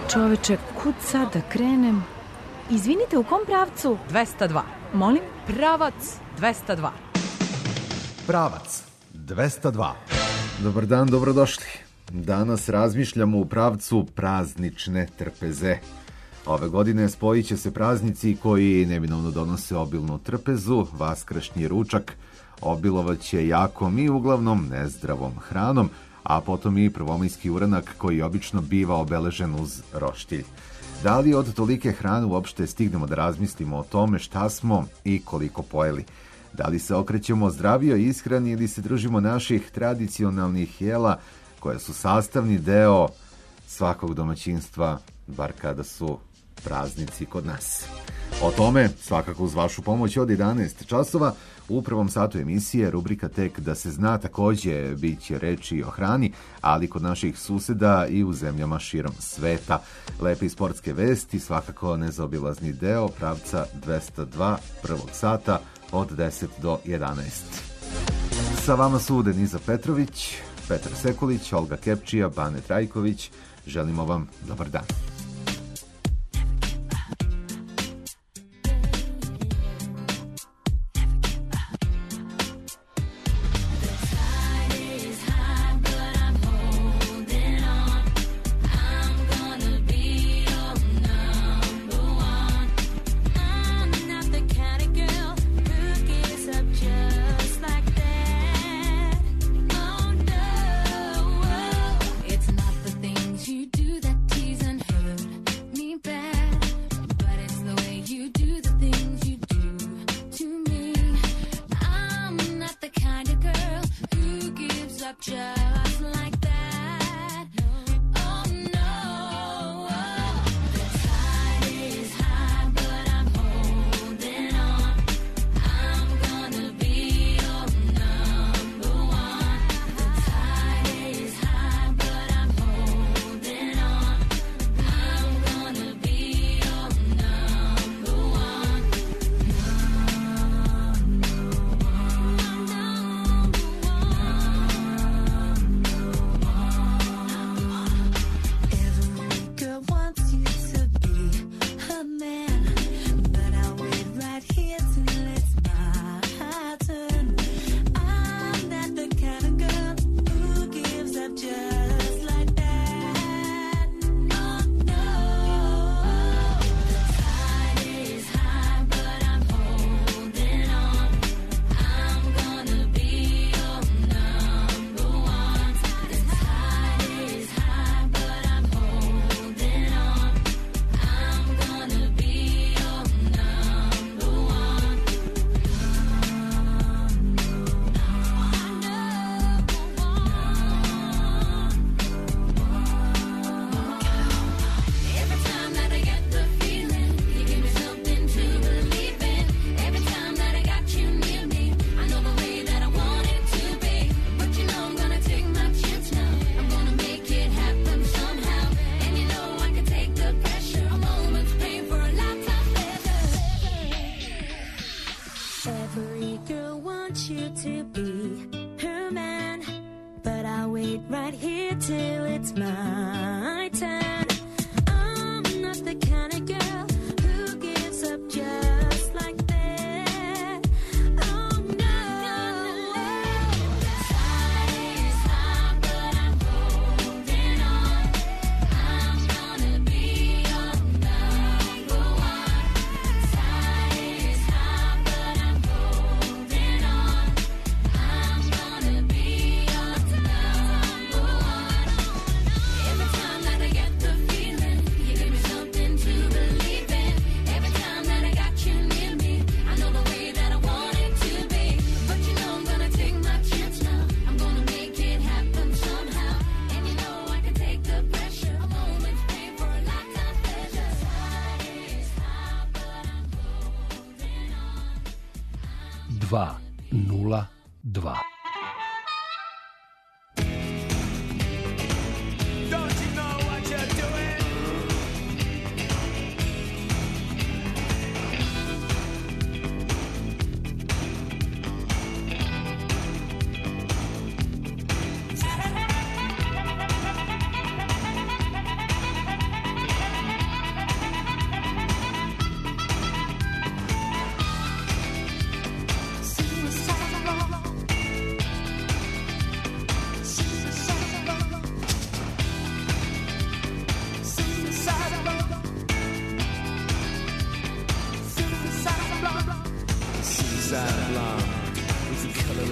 čoveče, kud sad da krenem? Izvinite, u kom pravcu? 202. Molim? Pravac 202. Pravac 202. Dobar dan, dobrodošli. Danas razmišljamo u pravcu praznične trpeze. Ove godine spojit će se praznici koji neminovno donose obilnu trpezu, vaskršnji ručak, obilovaće jakom i uglavnom nezdravom hranom, a potom i prvomajski uranak koji obično biva obeležen uz roštilj. Da li od tolike hrane uopšte stignemo da razmislimo o tome šta smo i koliko pojeli? Da li se okrećemo zdravijoj ishrani ili se držimo naših tradicionalnih jela koje su sastavni deo svakog domaćinstva, bar kada su praznici kod nas? O tome, svakako uz vašu pomoć, od 11 časova u prvom satu emisije rubrika Tek da se zna, takođe bit će reči o hrani, ali kod naših suseda i u zemljama širom sveta. Lepe i sportske vesti, svakako nezaobilazni deo pravca 202 prvog sata od 10 do 11. Sa vama su Deniza Petrović, Petar Sekulić, Olga Kepčija, Bane Trajković. Želimo vam dobar dan.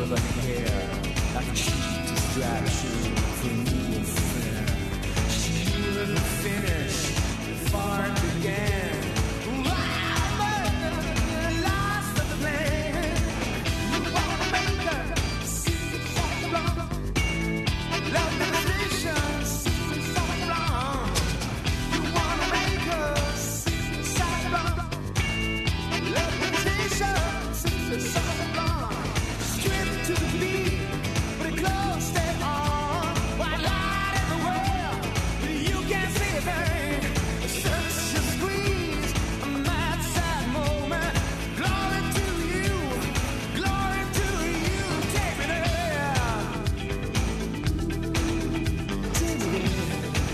of her hair, like a cheap distraction for me and sin. She never finished before it began. Lost the plan. You wanna make her see so wrong. Love the decisions so wrong. You wanna make her see so wrong. Love the decisions so wrong. Strip to the beat, but it close stay on. White light everywhere, but you can't see a thing. Search your squeeze, a mad sad moment. Glory to you, take me there. Take me there.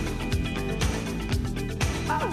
Oh.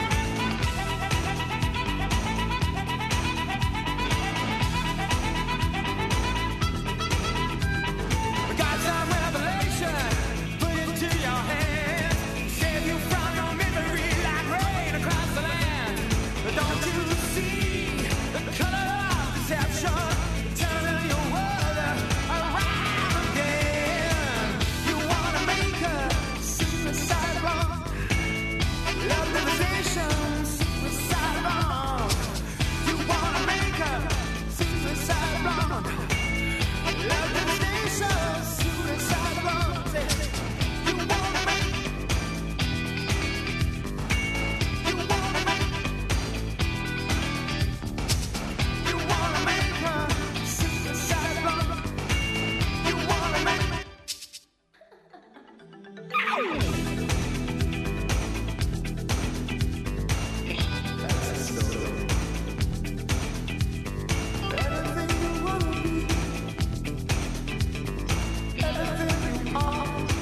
Got some revelation, put it to your hand. Save you from your misery like rain across the land. But don't you see the color of deception? Turning your world around again. You wanna make her suicide wrong. Love devastation, suicide wrong. You wanna make her suicide wrong. Love devastation, suicide wrong. You wanna make, you wanna make, you wanna make her suicide wrong. You wanna make. Everything you wanna be, everything you are.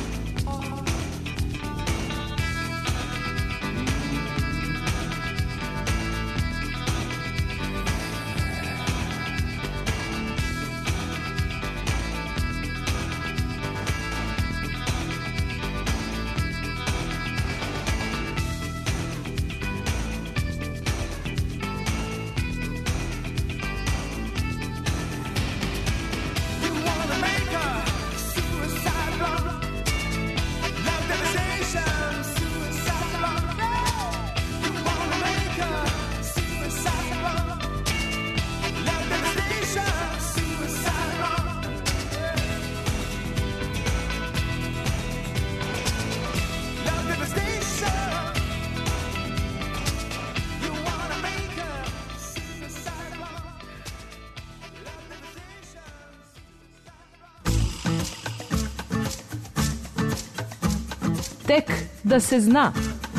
You wanna make her suicide wrong. Love devastation, suicide wrong. You wanna make her suicide wrong. Love devastation, suicide wrong. Love devastation. You wanna make her suicide wrong. Love devastation. Tek da se zna.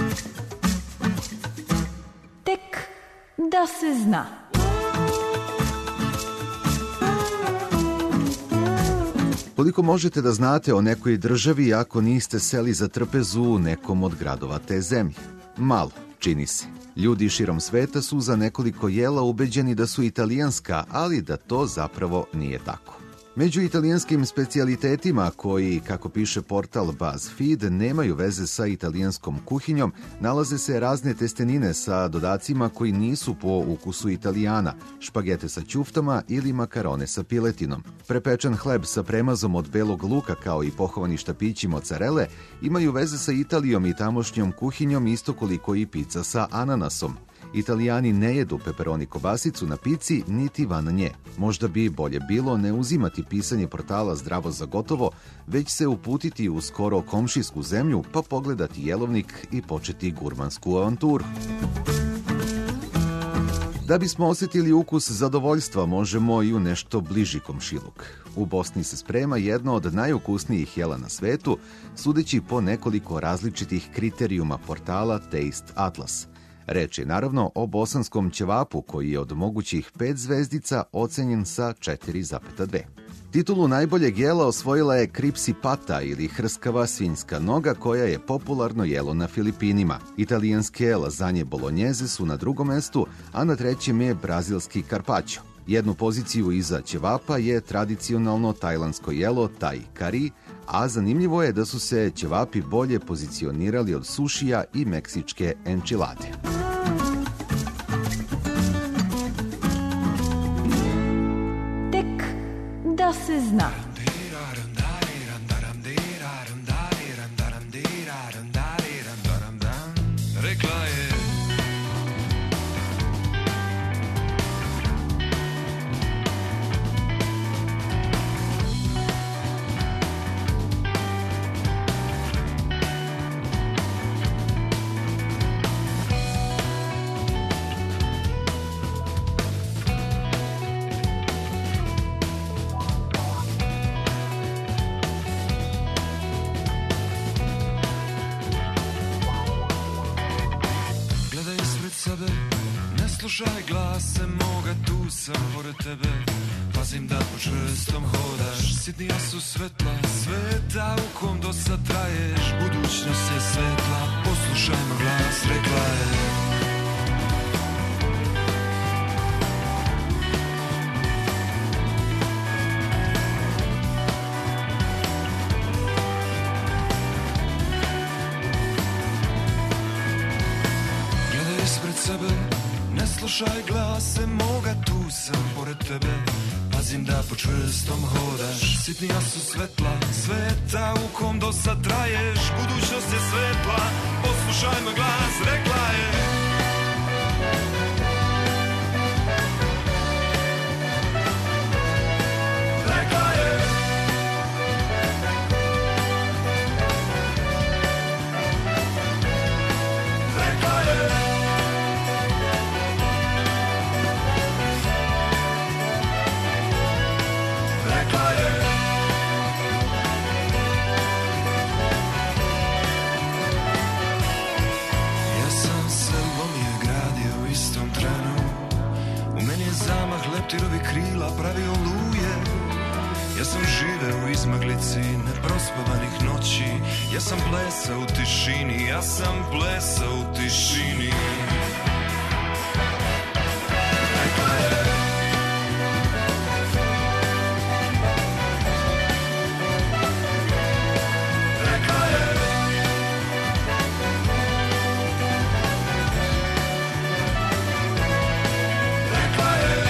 Tek da se zna. Koliko možete da znate o nekoj državi ako niste seli za trpezu u nekom od gradova te zemlje? Malo, čini se. Ljudi širom sveta su za nekoliko jela ubeđeni da su italijanska, ali da to zapravo nije tako. Među italijanskim specijalitetima koji, kako piše portal BuzzFeed, nemaju veze sa italijanskom kuhinjom, nalaze se razne testenine sa dodacima koji nisu po ukusu Italijana, špagete sa ćuftama ili makarone sa piletinom. Prepečen hleb sa premazom od belog luka kao i pohovani štapići mozzarele imaju veze sa Italijom i tamošnjom kuhinjom isto koliko i pizza sa ananasom. Italijani ne jedu peperoni kobasicu na pici niti van nje. Možda bi bolje bilo ne uzimati pisanje portala Zdravo za gotovo, već se uputiti u skoro komšijsku zemlju pa pogledati jelovnik i početi gurmansku avanturu. Da bismo osjetili ukus zadovoljstva, možemo i u nešto bliži komšiluk. U Bosni se sprema jedno od najukusnijih jela na svetu, sudeći po nekoliko različitih kriterijuma portala Taste Atlas. Reč je naravno o bosanskom ćevapu koji je od mogućih 5 zvezdica ocenjen sa 4,2. Titulu najboljeg jela osvojila je kripsi pata ili hrskava svinjska noga koja je popularno jelo na Filipinima. Italijanske lazanje bolognese su na drugom mestu, a na trećem je brazilski carpaccio. Jednu poziciju iza ćevapa je tradicionalno tajlandsko jelo Thai kari, a zanimljivo je da su se ćevapi bolje pozicionirali od sušija i meksičke enčilade. Tek da da se zna. Rekla je slušaj glase moga, tu sam pored tebe. Pazim da po čvrstom hodaš, sitnija su svetla sveta u kom do sad traješ. Budućnost je svetla, poslušaj moj glas, rekla je. Gledaj ispred sebe, ne slušaj glase moga, tu sam pored tebe. Pazim da po čvrstom hodaš, sitnija su svetla sveta u kom do sad traješ. Budućnost je svetla, poslušaj moj glas, rekla je. Rekla je. Rekla je. Rekla je. Ja sam se lomio, gradio u istom trenu. U meni je zamah leptirovi krila pravio oluje. Ja sam živeo u izmaglici neprospavanih noći. Ja sam plesao u tišini, ja sam plesao u tišini. Rekla je. Rekla je. Rekla je.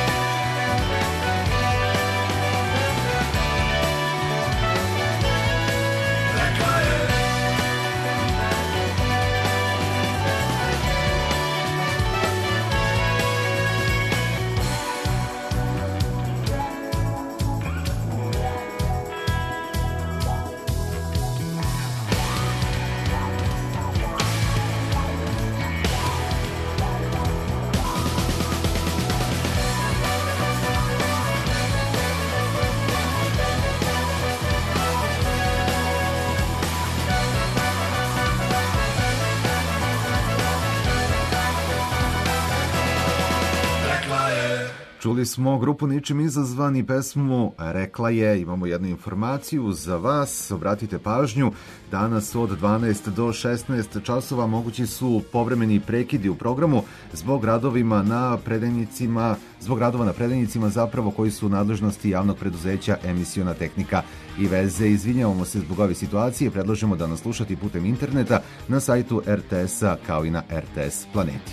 Rekla je. Čuli smo grupu Ničim izazvani, pesmu Rekla je. Imamo jednu informaciju za vas, obratite pažnju. Danas od 12 do 16 časova mogući su povremeni prekidi u programu zbog radova na predajnicima zapravo koji su u nadležnosti javnog preduzeća Emisiona tehnika i veze. Izvinjavamo se zbog ove situacije, predlažemo da nas slušate putem interneta na sajtu RTS-a kao i na RTS Planeti.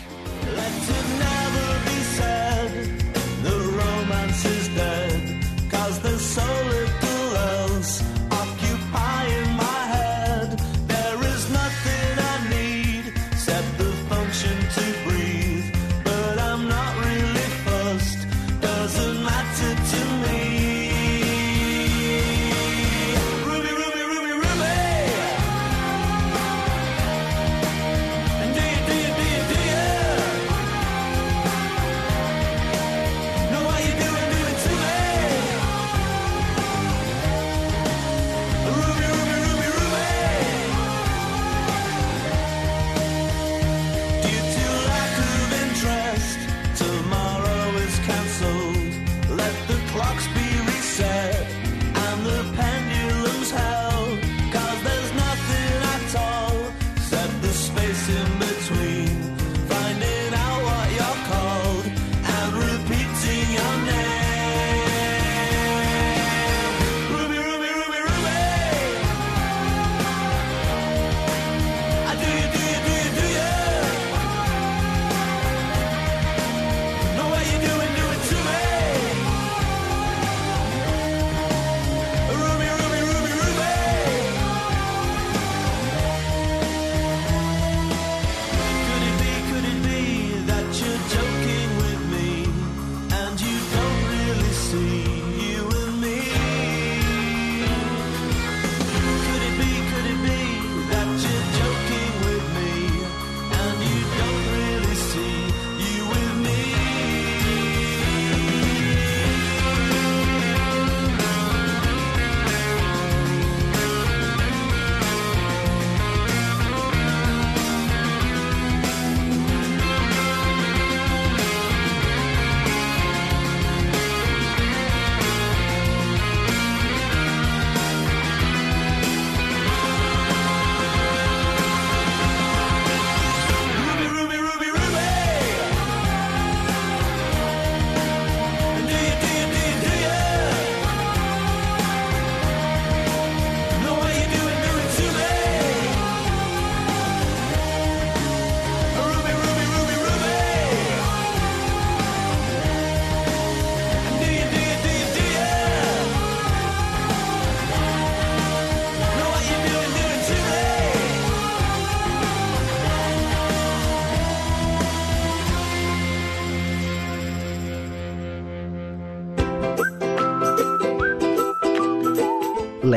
Is dead, 'cause there's so little else occupying my head. There is nothing I need except the function to breathe, but I'm not really fussed, doesn't matter to me. Ruby, Ruby, Ruby, Ruby. And do you know why you doing to me? Ruby, Ruby, Ruby, Ruby. Due to lack of interest, tomorrow is cancelled. Let the clocks be reset and the pendulums held, 'cause there's nothing at all except the space in between, finding out what you're called and repeating your name.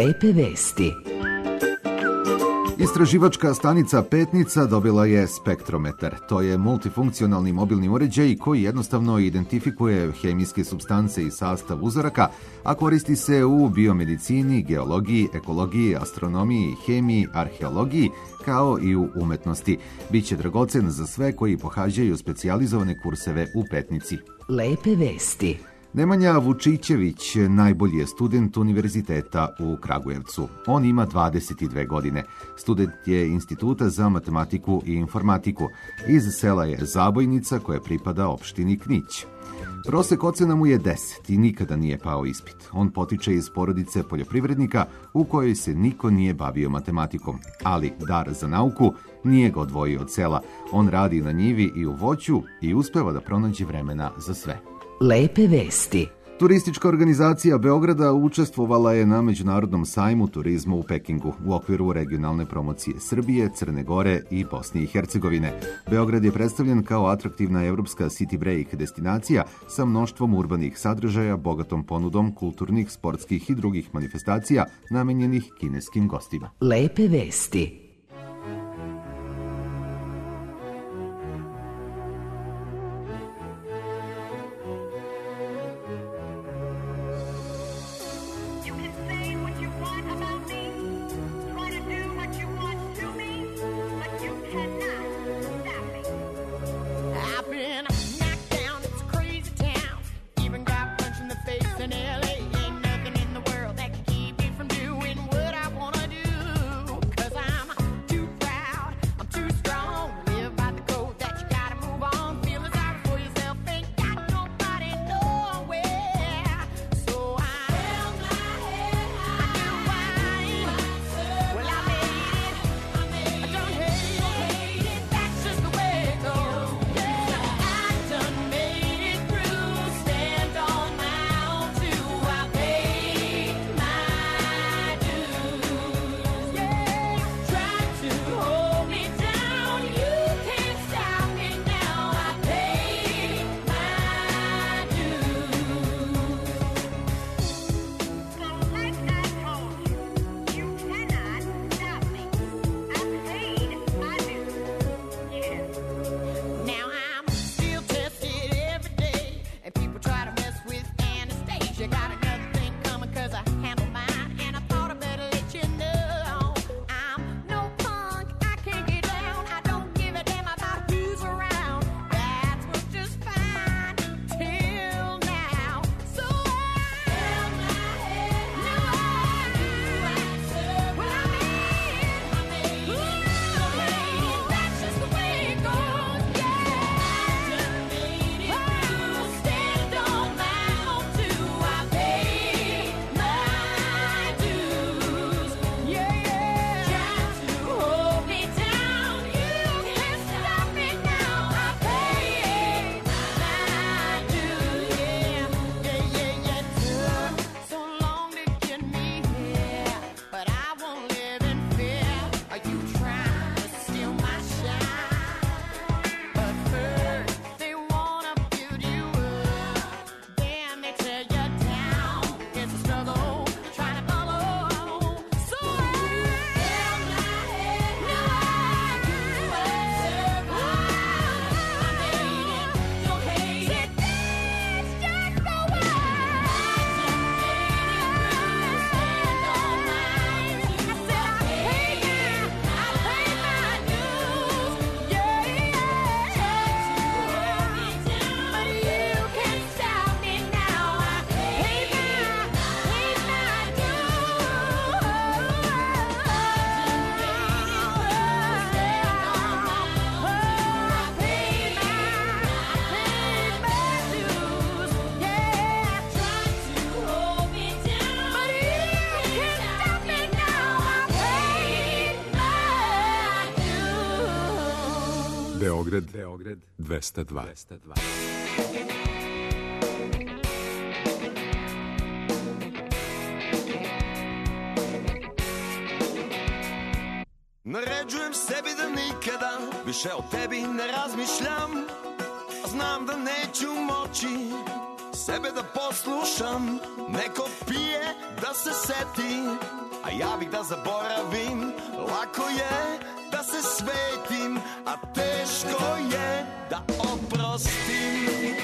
Lepe vesti. Istraživačka stanica Petnica dobila je spektrometar. To je multifunkcionalni mobilni uređaj koji jednostavno identifikuje hemijske supstance i sastav uzoraka, a koristi se u biomedicini, geologiji, ekologiji, astronomiji, hemiji, arheologiji, kao i u umetnosti. Biće dragocen za sve koji pohađaju specijalizovane kurseve u Petnici. Lepe vesti. Nemanja Vučićević najbolji je student univerziteta u Kragujevcu. On ima 22 godine. Student je Instituta za matematiku i informatiku. Iz sela je Zabojnica koja pripada opštini Knić. Prosek ocena mu je 10 i nikada nije pao ispit. On potiče iz porodice poljoprivrednika u kojoj se niko nije bavio matematikom. Ali dar za nauku nije ga odvojio od sela. On radi na njivi i u voću i uspeva da pronađe vremena za sve. Lepe vesti. Turistička organizacija Beograda učestvovala je na Međunarodnom sajmu turizma u Pekingu u okviru regionalne promocije Srbije, Crne Gore i Bosne i Hercegovine. Beograd je predstavljen kao atraktivna evropska city break destinacija sa mnoštvom urbanih sadržaja, bogatom ponudom kulturnih, sportskih i drugih manifestacija namenjenih kineskim gostima. Lepe vesti. Beograd 202. Naređujem sebi da nikada više o tebi ne razmišljam. Znam da neću moći sebe da poslušam. Neko pije da se seti, a ja bih da zaboravim. Lako je da se svetim, a teško je da oprostim.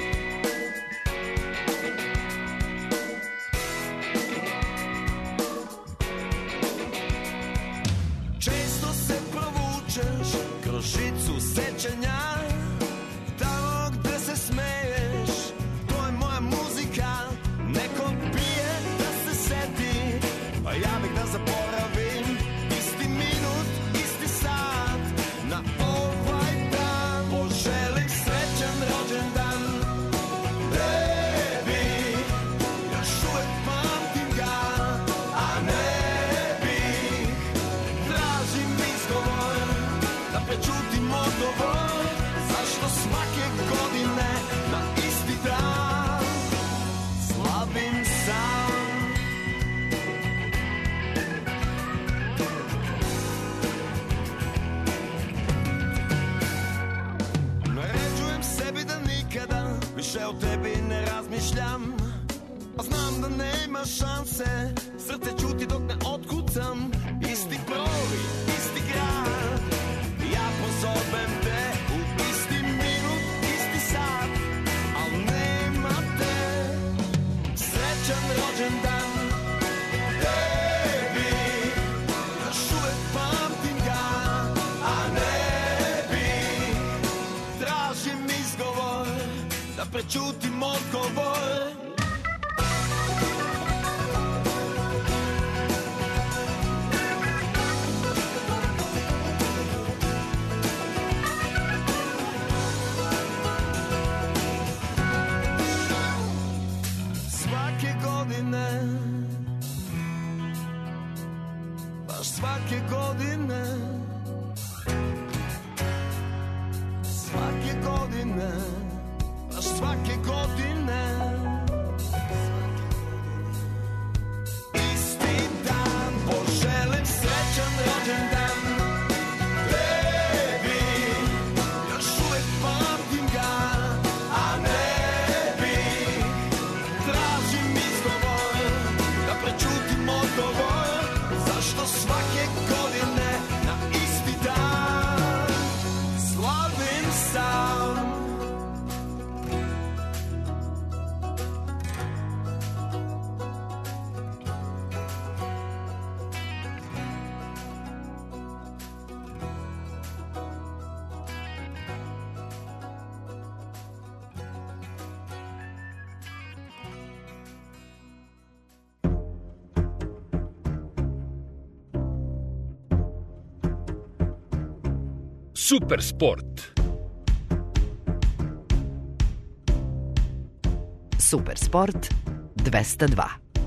Često se provučeš kroz žicu sećanja, tamo gde se smeješ, to je moja muzika. Neko pije da se seti, a ja bih da zaboravim. Isti minut, isti sat, na ovaj dan poželim srećan rođendan tebi. Još uvek pamtim ga, a ne bih. Tražim izgovor da prećutim odgovor, zašto svake godine na isti dan slavim sam. Naređujem sebi da nikada više o tebi ne razmišljam, a znam da nema šanse, srce ćuti dok ne otkucam. Isti broj, isti grad, ja pozovem te u isti minut, isti sat, al nema te. Srećan rođendan tebi, još uvek pamtim ga, a ne bih. Tražim izgovor da prećutim odgovor. Svake godine, baš svake godine, svake godine, baš svake godine, isti dan poželim srećan rođendan tebi. Još uvek pamtim ga, a ne bih. Tražim izgovor da prećutim odgovor, zašto svake godine na isti dan slavim sam. Super sport. Super sport 202.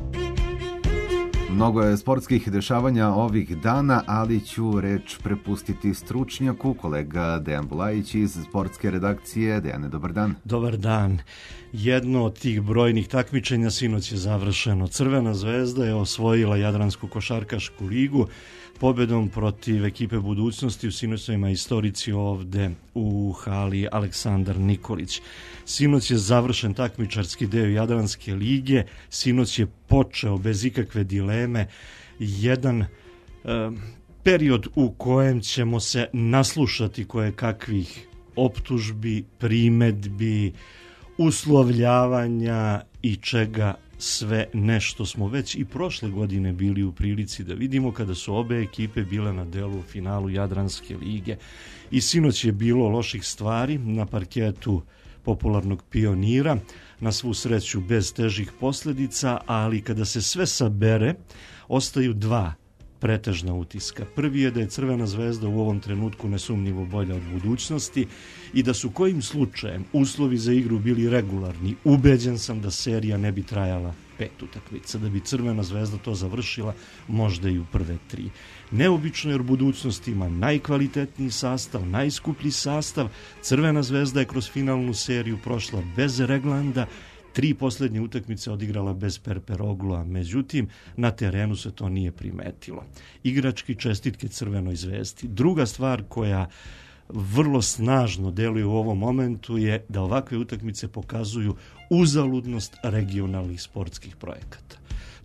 Mnogo je sportskih dešavanja ovih dana, ali ću reč prepustiti stručnjaku, kolega Dejan Bulajić iz sportske redakcije. Dejane, dobar dan. Dobar dan. Jedno od tih brojnih takmičenja sinoć je završeno. Crvena zvezda je osvojila Jadransku košarkašku ligu pobedom protiv ekipe Budućnosti u sinoćnoj majstorici ovde u hali Aleksandar Nikolić. Sinoć je završen takmičarski deo Jadranske lige, sinoć je počeo bez ikakve dileme jedan period u kojem ćemo se naslušati koje kakvih optužbi, primedbi, uslovljavanja i čega sve nešto smo već i prošle godine bili u prilici da vidimo kada su obe ekipe bile na delu u finalu Jadranske lige. I sinoć je bilo loših stvari na parketu popularnog Pionira, na svu sreću bez težih posljedica, ali kada se sve sabere, ostaju dva pretežna utiska. Prvi je da je Crvena zvezda u ovom trenutku nesumnjivo bolja od Budućnosti i da su kojim slučajem uslovi za igru bili regularni. Ubeđen sam da serija ne bi trajala 5 utakmica, da bi Crvena zvezda to završila možda i u prve 3. Neobično jer Budućnost ima najkvalitetniji sastav, najskuplji sastav. Crvena zvezda je kroz finalnu seriju prošla bez Reglanda, 3 posljednje utakmice odigrala bez Perperoglua, međutim na terenu se to nije primetilo. Igrački čestitke Crvenoj zvezdi. Druga stvar koja vrlo snažno deluje u ovom momentu je da ovakve utakmice pokazuju uzaludnost regionalnih sportskih projekata.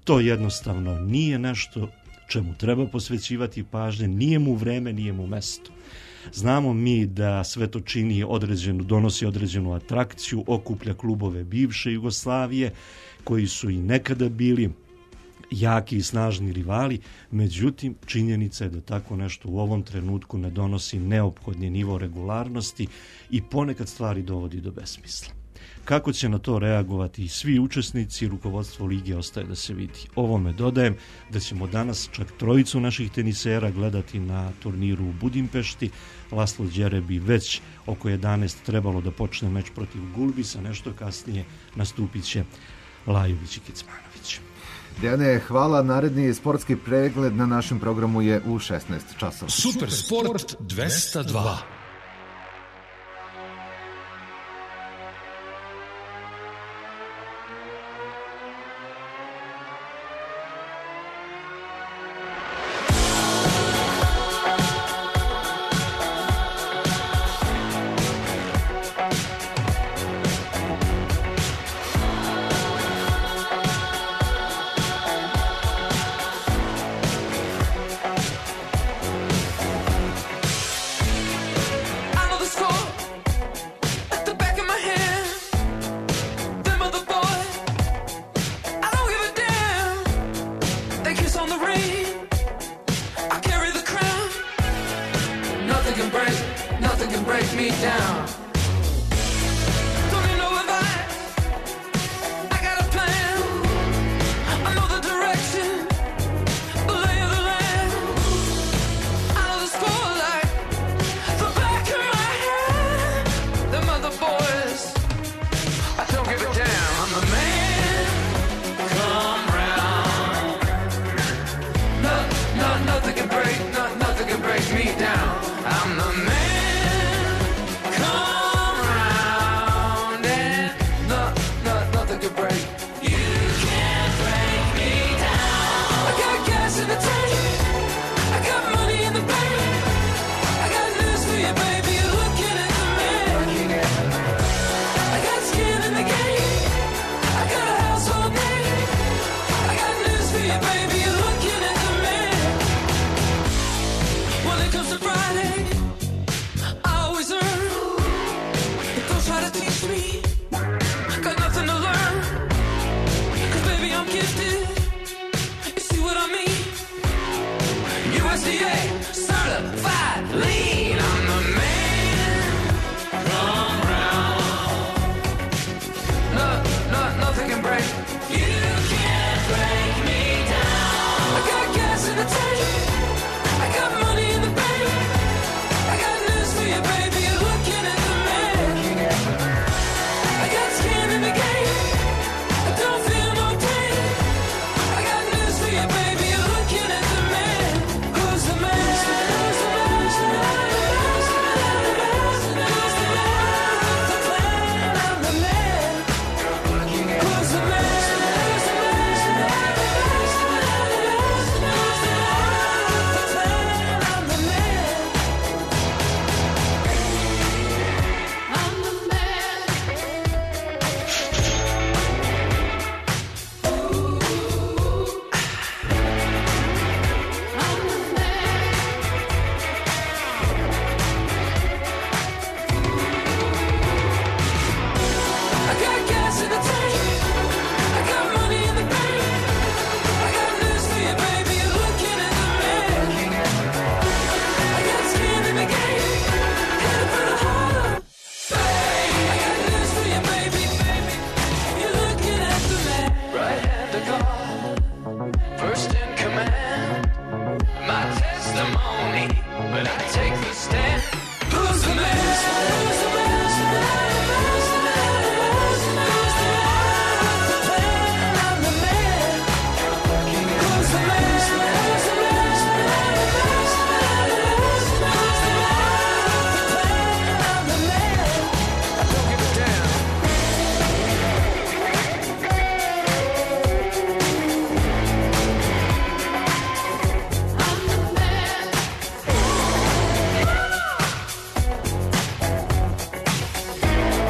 To jednostavno nije nešto čemu treba posvećivati pažnje, nije mu vreme, nije mu mesto. Znamo mi da sve to čini donosi određenu atrakciju, okuplja klubove bivše Jugoslavije, koji su i nekada bili jaki i snažni rivali, međutim činjenica je da tako nešto u ovom trenutku ne donosi neophodni nivo regularnosti i ponekad stvari dovodi do besmisla. Kako će na to reagovati i svi učesnici i rukovodstvo lige ostaje da se vidi. Ovome dodajem da ćemo danas čak trojicu naših tenisera gledati na turniru u Budimpešti. Laslo Đerebi već oko 11 trebalo da počne meč protiv Gulbisa, nešto kasnije nastupit će Lajović i Kecmanović. Dejane, hvala. Naredni sportski pregled na našem programu je u 16 časova. Super Sport 202.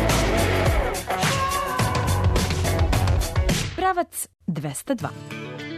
Pravac 202.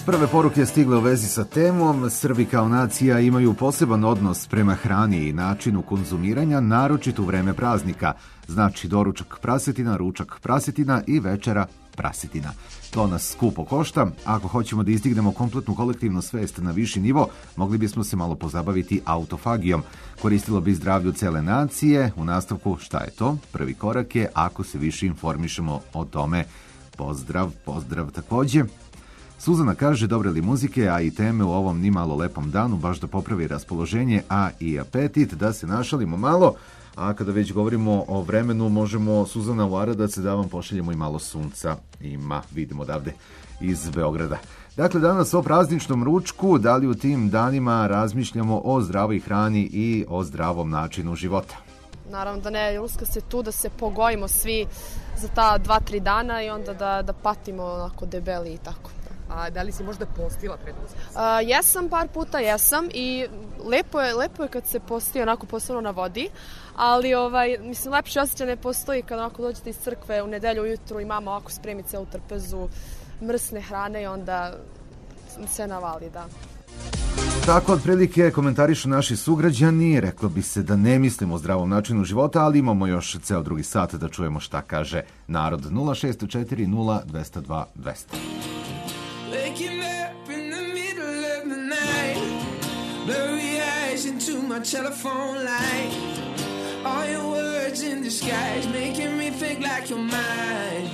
Prve poruke stigle u vezi sa temom. Srbi kao nacija imaju poseban odnos prema hrani i načinu konzumiranja, naročito u vreme praznika. Znači doručak prasetina, ručak prasetina i večera prasetina. To nas skupo košta. Ako hoćemo da izdignemo kompletnu kolektivnu svest na viši nivo, mogli bismo se malo pozabaviti autofagijom. Koristilo bi zdravlju cele nacije. U nastavku, šta je to? Prvi korak je ako se više informišemo o tome. Pozdrav takođe. Suzana kaže, dobre li muzike, a i teme u ovom nimalo lepom danu, baš da popravi raspoloženje, a i apetit, da se našalimo malo. A kada već govorimo o vremenu, možemo, Suzana, u Aradac da vam pošaljemo i malo sunca. Ima, vidimo odavde iz Beograda. Dakle, danas o prazničnom ručku, da li u tim danima razmišljamo o zdravoj hrani i o zdravom načinu života? Naravno da ne, uska se tu da se pogojimo svi za ta 2-3 dana i onda da patimo onako debeli i tako. A da li si možda postila pred Uskrs? Jesam, par puta jesam i lepo je kad se posti onako posebno na vodi, ali mislim lepši osjećaj ne postoji kad onako dođete iz crkve u nedelju ujutru i mama ovako spremi celu trpezu mrsne hrane i onda se navali, da. Tako otprilike komentarišu naši sugrađani, reklo bi se da ne mislimo o zdravom načinu života, ali imamo još ceo drugi sat da čujemo šta kaže narod. 0640 202 200. Waking up in the middle of the night, blurry eyes into my telephone light. All your words in disguise, making me think like you're mine.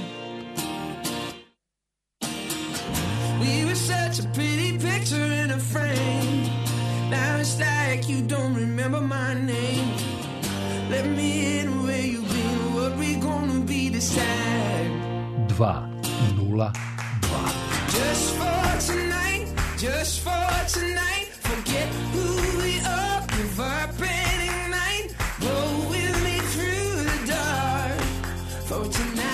We were such a pretty picture in a frame. Now it's like you don't remember my name. Let me in where you've been, what we gonna be this time. 202. Just for tonight, just for tonight. Forget who we are, give up and ignite. Go with me through the dark for tonight.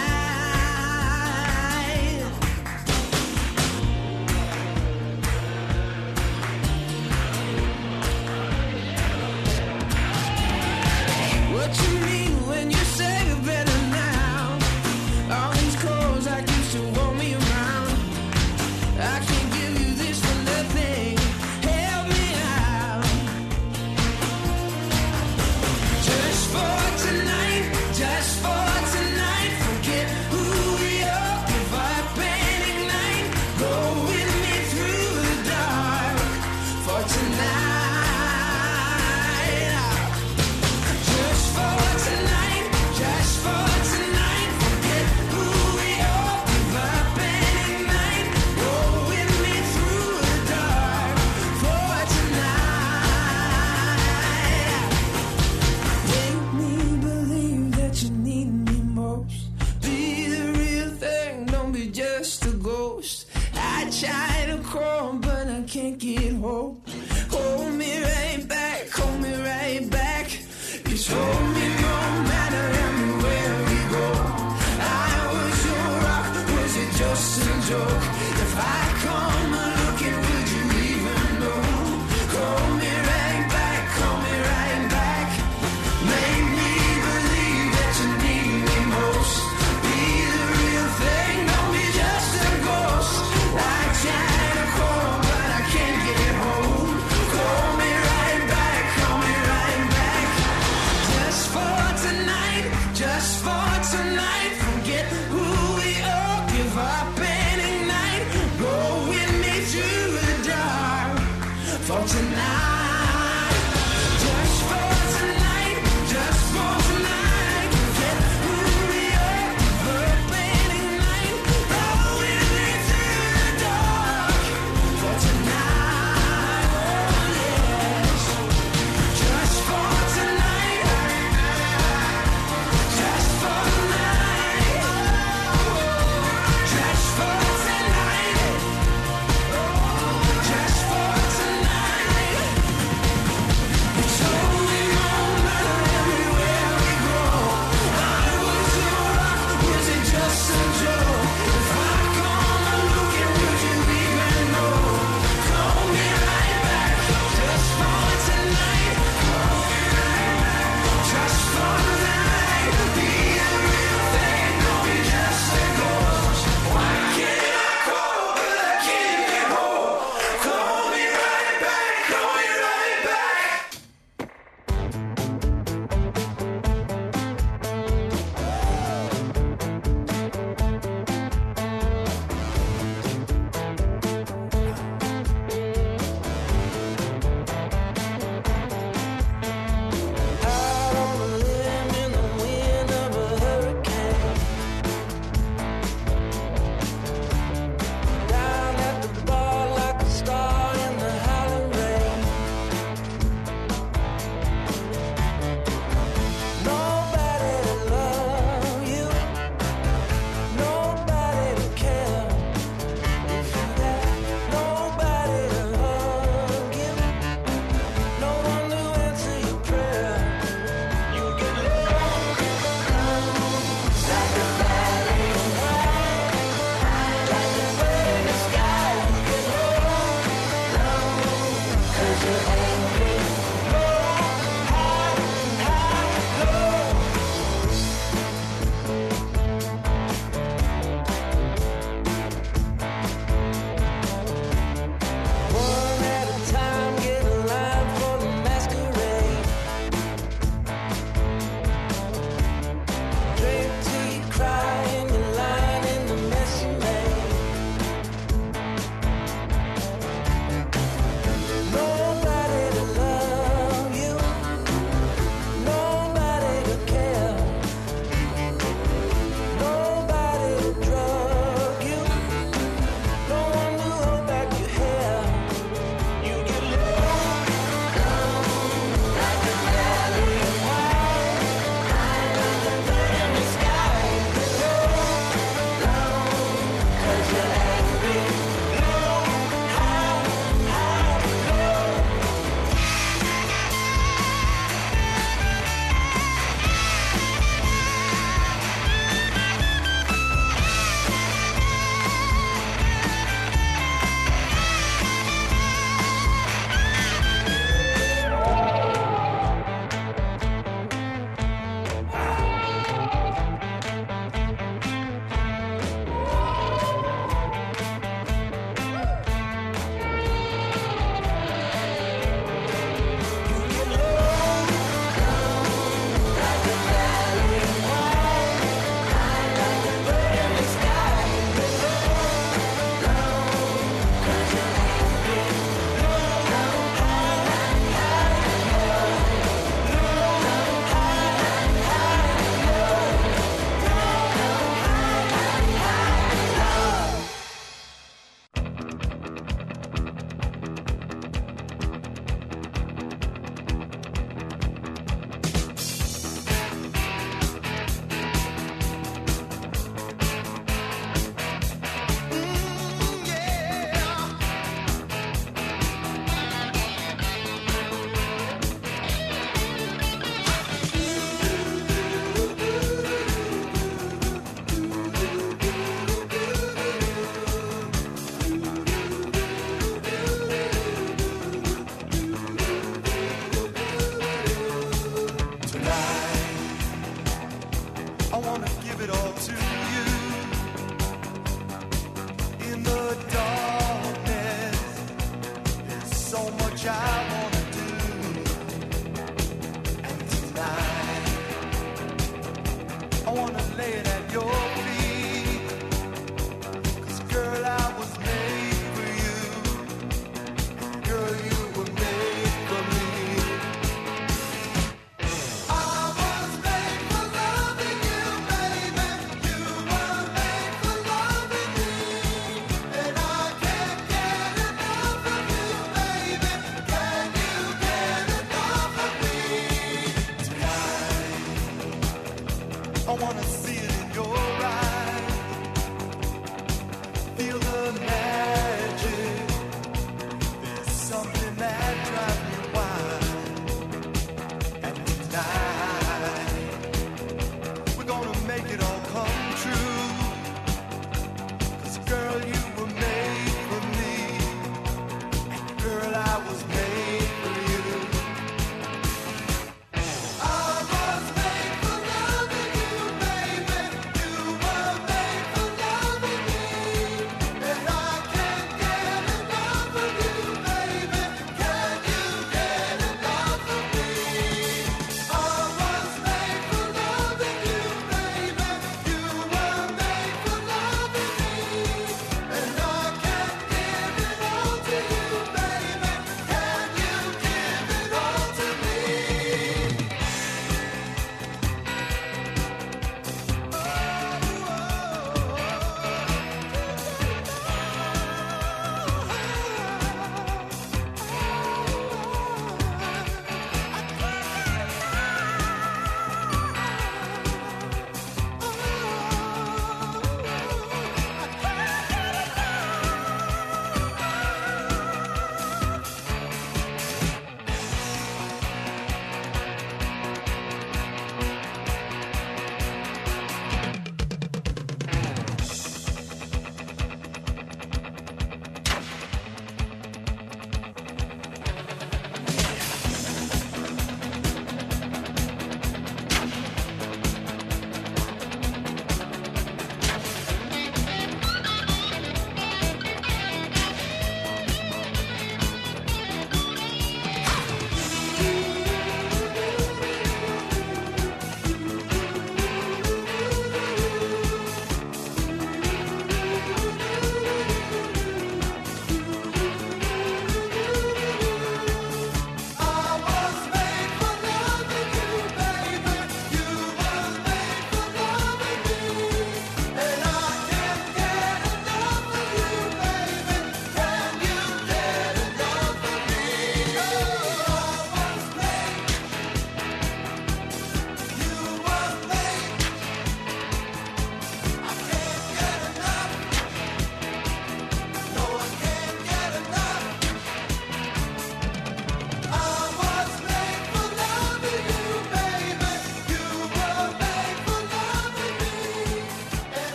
What you mean when you say you're better now? All these calls I used to want me around. I can't give you this for nothing. Help me out. Just for tonight, just for tonight. Forget who we are, give up and ignite. Go with me through the dark for tonight. Just for tonight, just for tonight. Forget who we are, give up and ignite. Go with me through the dark for tonight. Make me believe that you need me most. Be the real thing, don't be just a ghost. I try to crawl, but I can't get hope. Hold me right back, hold me right back. You told me no matter where we go. I was your rock, was it just a joke? If I come looking, would you even know? Call me right back, call me right back. Make me believe that you need me most. Be the real thing, don't be just a ghost. I try to call, but I can't get home. Call me right back, call me right back. Just for tonight, just for tonight. Forget who we are, give up and ignite. Go with me through the dark for tonight. Just for tonight, just for tonight. Forget who we are, give up and ignite. Go with me through the dark for tonight. Oh yes, just for tonight, just for tonight, just for tonight, just for tonight.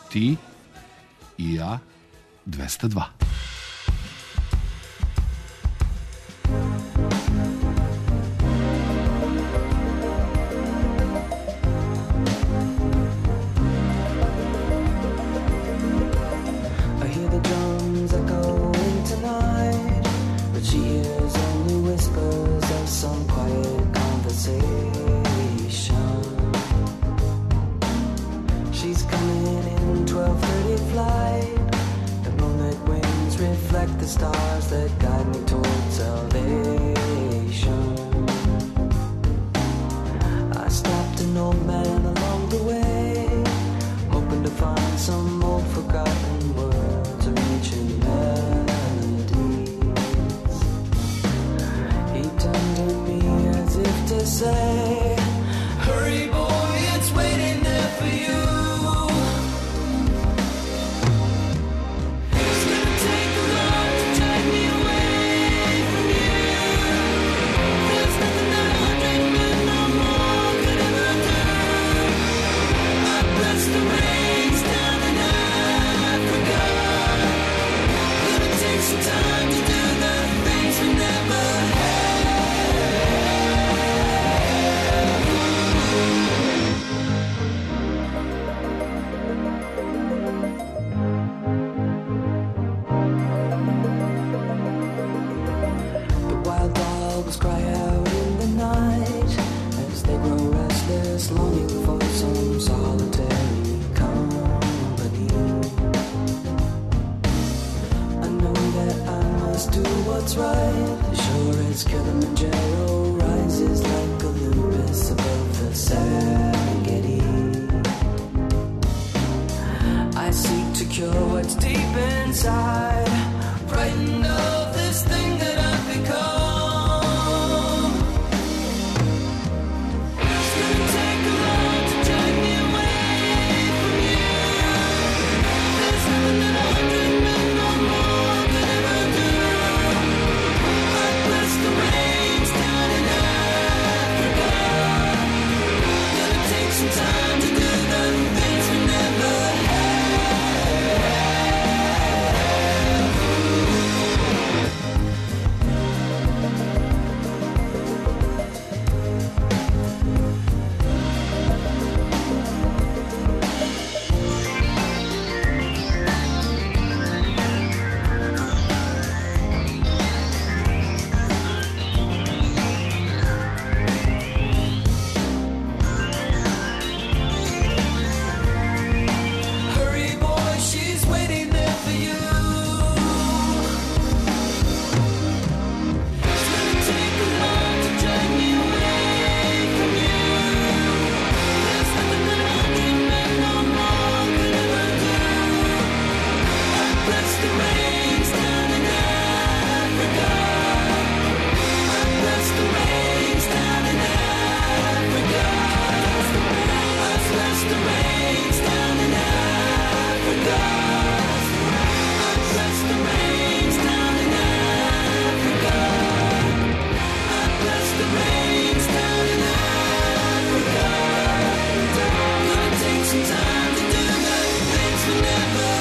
Ti i ja 202. I hear the drums echoing tonight, but she hears only whispers of some quiet conversation. She's coming in 12:30 flight. The moonlit wings reflect the stars that guide me towards salvation. I stopped an old man along the way, hoping to find some old forgotten words or ancient melodies. He turned to me as if to say, hurry boy, it's waiting there for you. It's gonna take a lot to take me away from you. There's nothing that 100 men no more could ever do. I bless the rains down in Africa. Gonna take some time to do the things we never The wild dogs cry out in the night as they grow restless, longing for some solitary company. I know that I must do what's right, sure as Kilimanjaro rises like Olympus above the Serengeti. I seek to cure what's deep inside, frightened of this thing that I've become. It's gonna take a lot to take me away from you. There's nothing that 100 men no more could ever do. I bless the rains down in Africa. Gonna take some time to do the things we never hurry boy, she's waiting there for you. It's gonna take a lot to take me away from you. There's nothing that 100 men no more could ever do. I bless the rains down in Africa. I bless the rains down in Africa. I bless the rains down in Africa. I bless the rains down in Africa. I bless the rains down in Africa. Gonna take some time to do the things we never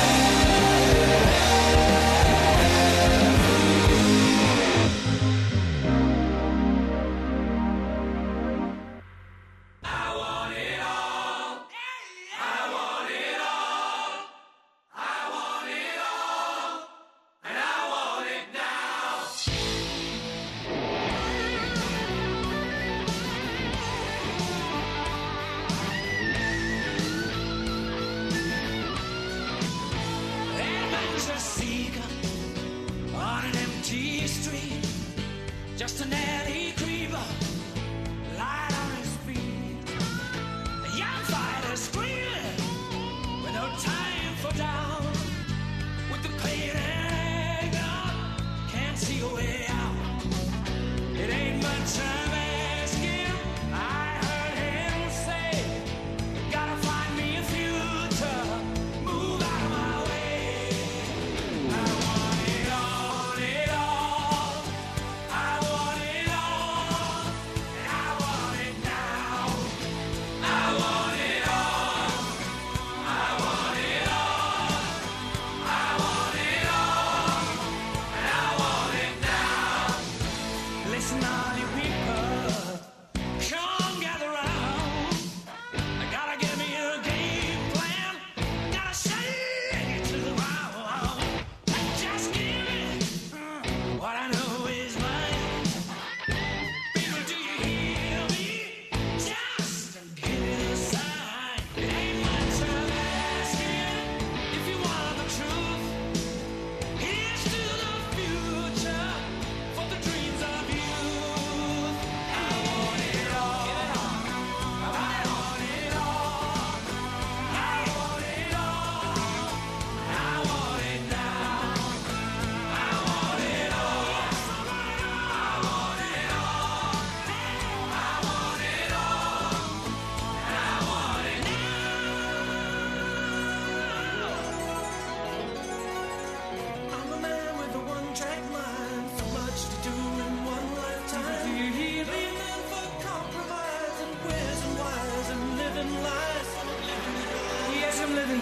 adventure seeker on an empty street, just an alley creeper, light on his feet. A young fighter screaming with no time for down, with the pain hanging on, can't see a way out. It ain't much I'm asking, I heard him say, gotta find me a future, move out of my way. I want it all, I want it all.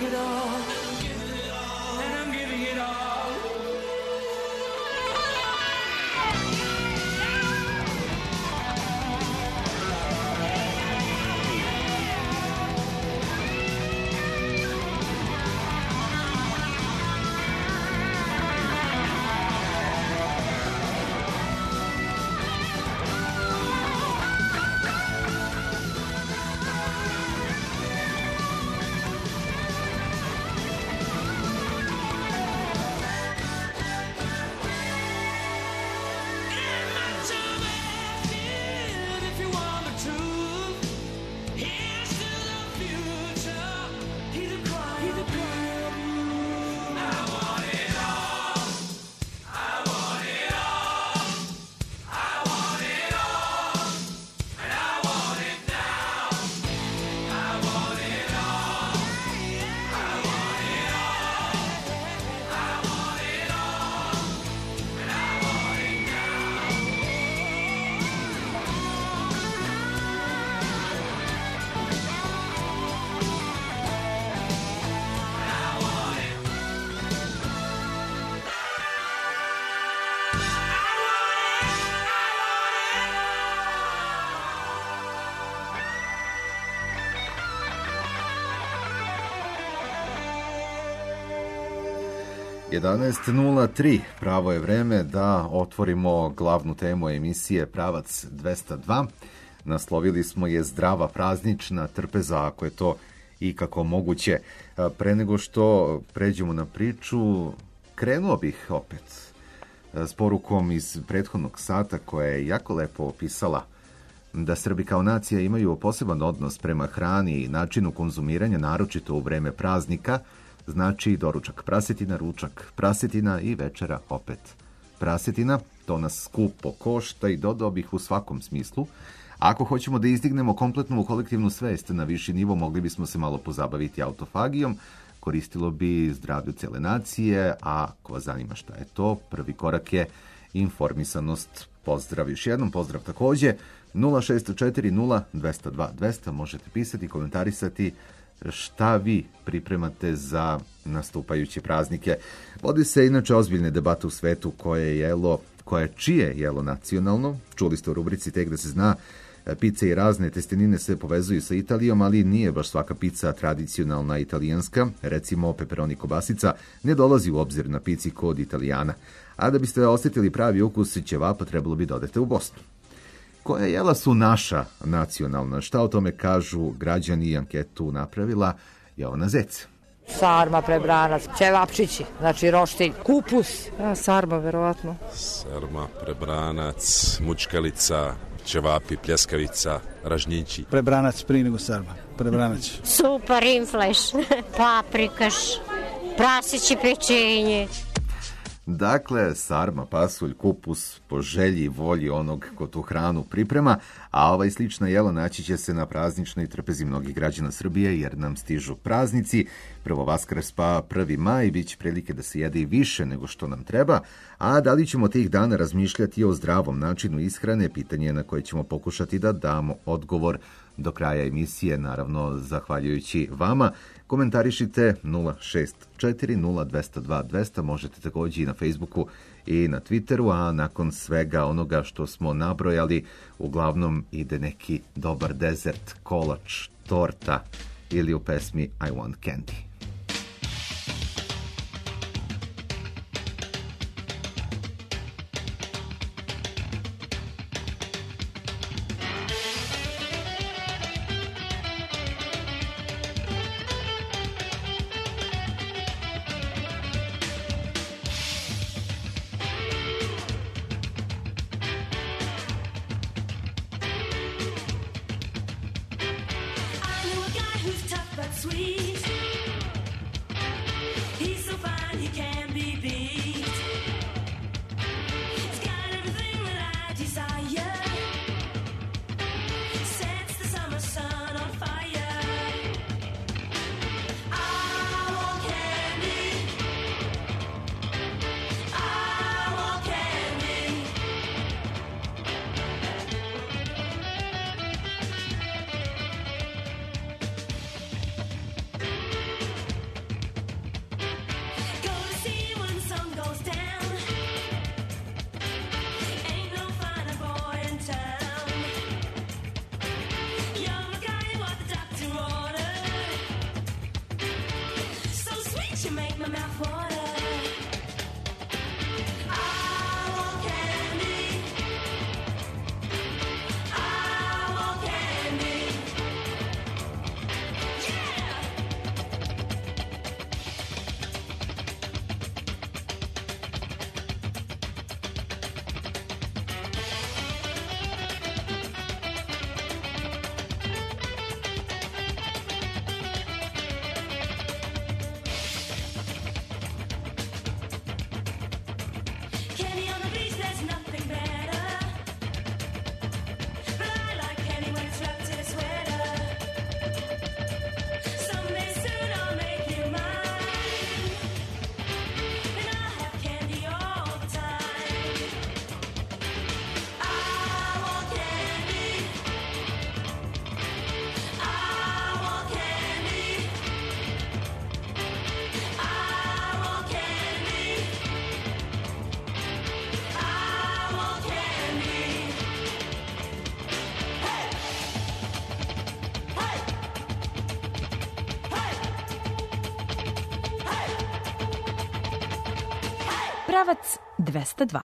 it all. And I'm giving it all. – 11:03, pravo je vreme da otvorimo glavnu temu emisije Pravac 202. Naslovili smo je zdrava praznična trpeza, ako je to ikako moguće. Pre nego što pređemo na priču, krenuo bih opet s porukom iz prethodnog sata koja je jako lepo opisala da Srbi kao nacija imaju poseban odnos prema hrani i načinu konzumiranja, naročito u vreme praznika. Znači doručak prasetina, ručak prasetina i večera opet prasetina. To nas skupo košta i dodao bih u svakom smislu. Ako hoćemo da izdignemo kompletnu kolektivnu svest na viši nivo, mogli bismo se malo pozabaviti autofagijom. Koristilo bi zdravlju cele nacije, a ko vas zanima šta je to, prvi korak je informisanost. Pozdrav još jednom, pozdrav takođe. 0640 202 200 možete pisati, komentarisati šta vi pripremate za nastupajuće praznike. Vodi se inače ozbiljne debate u svetu čije jelo nacionalno. Čuli ste u rubrici Tek da se zna, pice i razne testenine se povezuju sa Italijom, ali nije baš svaka pica tradicionalna italijanska. Recimo, pepperoni kobasica ne dolazi u obzir na pici kod Italijana. A da biste osjetili pravi ukus ćevapa, trebalo bi dodati u Bosnu. Koja jela su naša nacionalna? Šta o tome kažu građani? Anketu napravila Jovana Zec. Sarma, prebranac, ćevapčići, znači roštilj, kupus. Sarma, verovatno. Sarma, prebranac, mučkalica, ćevapi, pljeskavica, ražnjići. Prebranac prije nego sarma, prebranac. Supa, rimfleš, paprikaš, praseće pečenje. Dakle, sarma, pasulj, kupus, po želji i volji onog ko tu hranu priprema, a ova i slična jela naći će se na prazničnoj trpezi mnogih građana Srbije, jer nam stižu praznici, prvo Vaskrs pa 1. maj, bit će prilike da se jede i više nego što nam treba, a da li ćemo tih dana razmišljati o zdravom načinu ishrane, pitanje je na koje ćemo pokušati da damo odgovor do kraja emisije, naravno zahvaljujući vama. Komentarišite 064 0202 200, možete također i na Facebooku i na Twitteru, a nakon svega onoga što smo nabrojali, uglavnom ide neki dobar dezert, kolač, torta ili u pesmi I Want Candy. Pravac 202.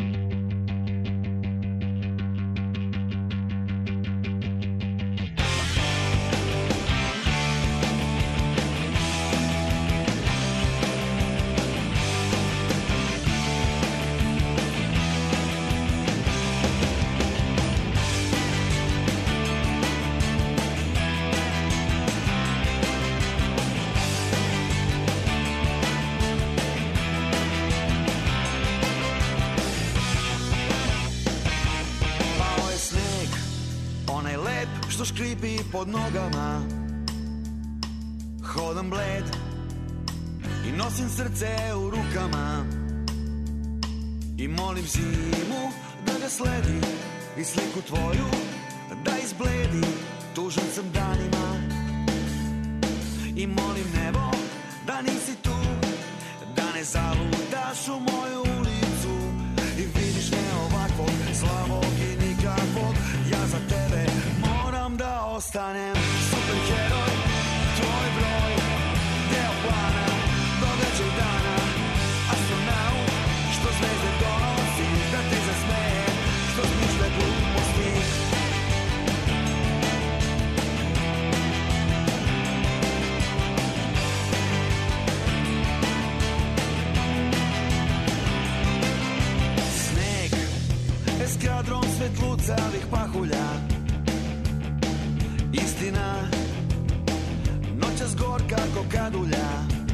Što škripi pod nogama, hodam bled i nosim srce u rukama i molim zimu da ga sledi i sliku tvoju da izbledi. Tužan sam danima i molim nebo da nisi tu, da ne zalutaš u moju ulicu i vidiš me ovakvog, slabog i nikakvog. Ja za tebe moram da ostanem superheroj, tvoj broj, deo plana, događaj dana, astronaut, što zvezde donosi, da te zasmeje, što smišlja gluposti. Sneg, eskadron svetlucavih pahulja, istina, noćas gorka ko kadulja,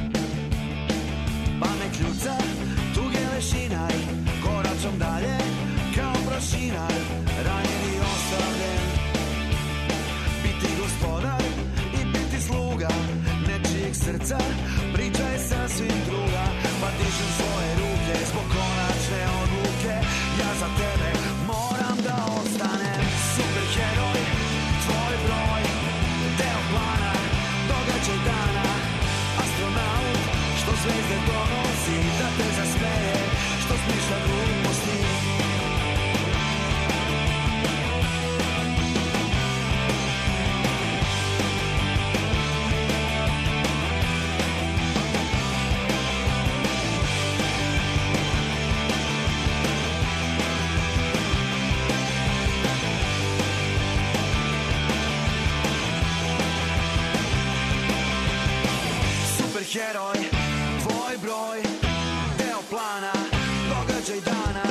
pa me kljuca, tuge lešinaj, koračom dalje, kao prašinaj, ranjen i ostavljen. Biti gospodar i biti sluga nečijeg srca, priča je sasvim druga, pa dižem svoje ruke zbog konačne odluke. Ja za tebe moram da ostanem superheroj, tvoj broj, deo plana, događaj dana, astronaut, što zvezde donosi, da te zasmeje, što smišlja gluposti. Superheroj, tvoj broj, deo plana, događaj dana.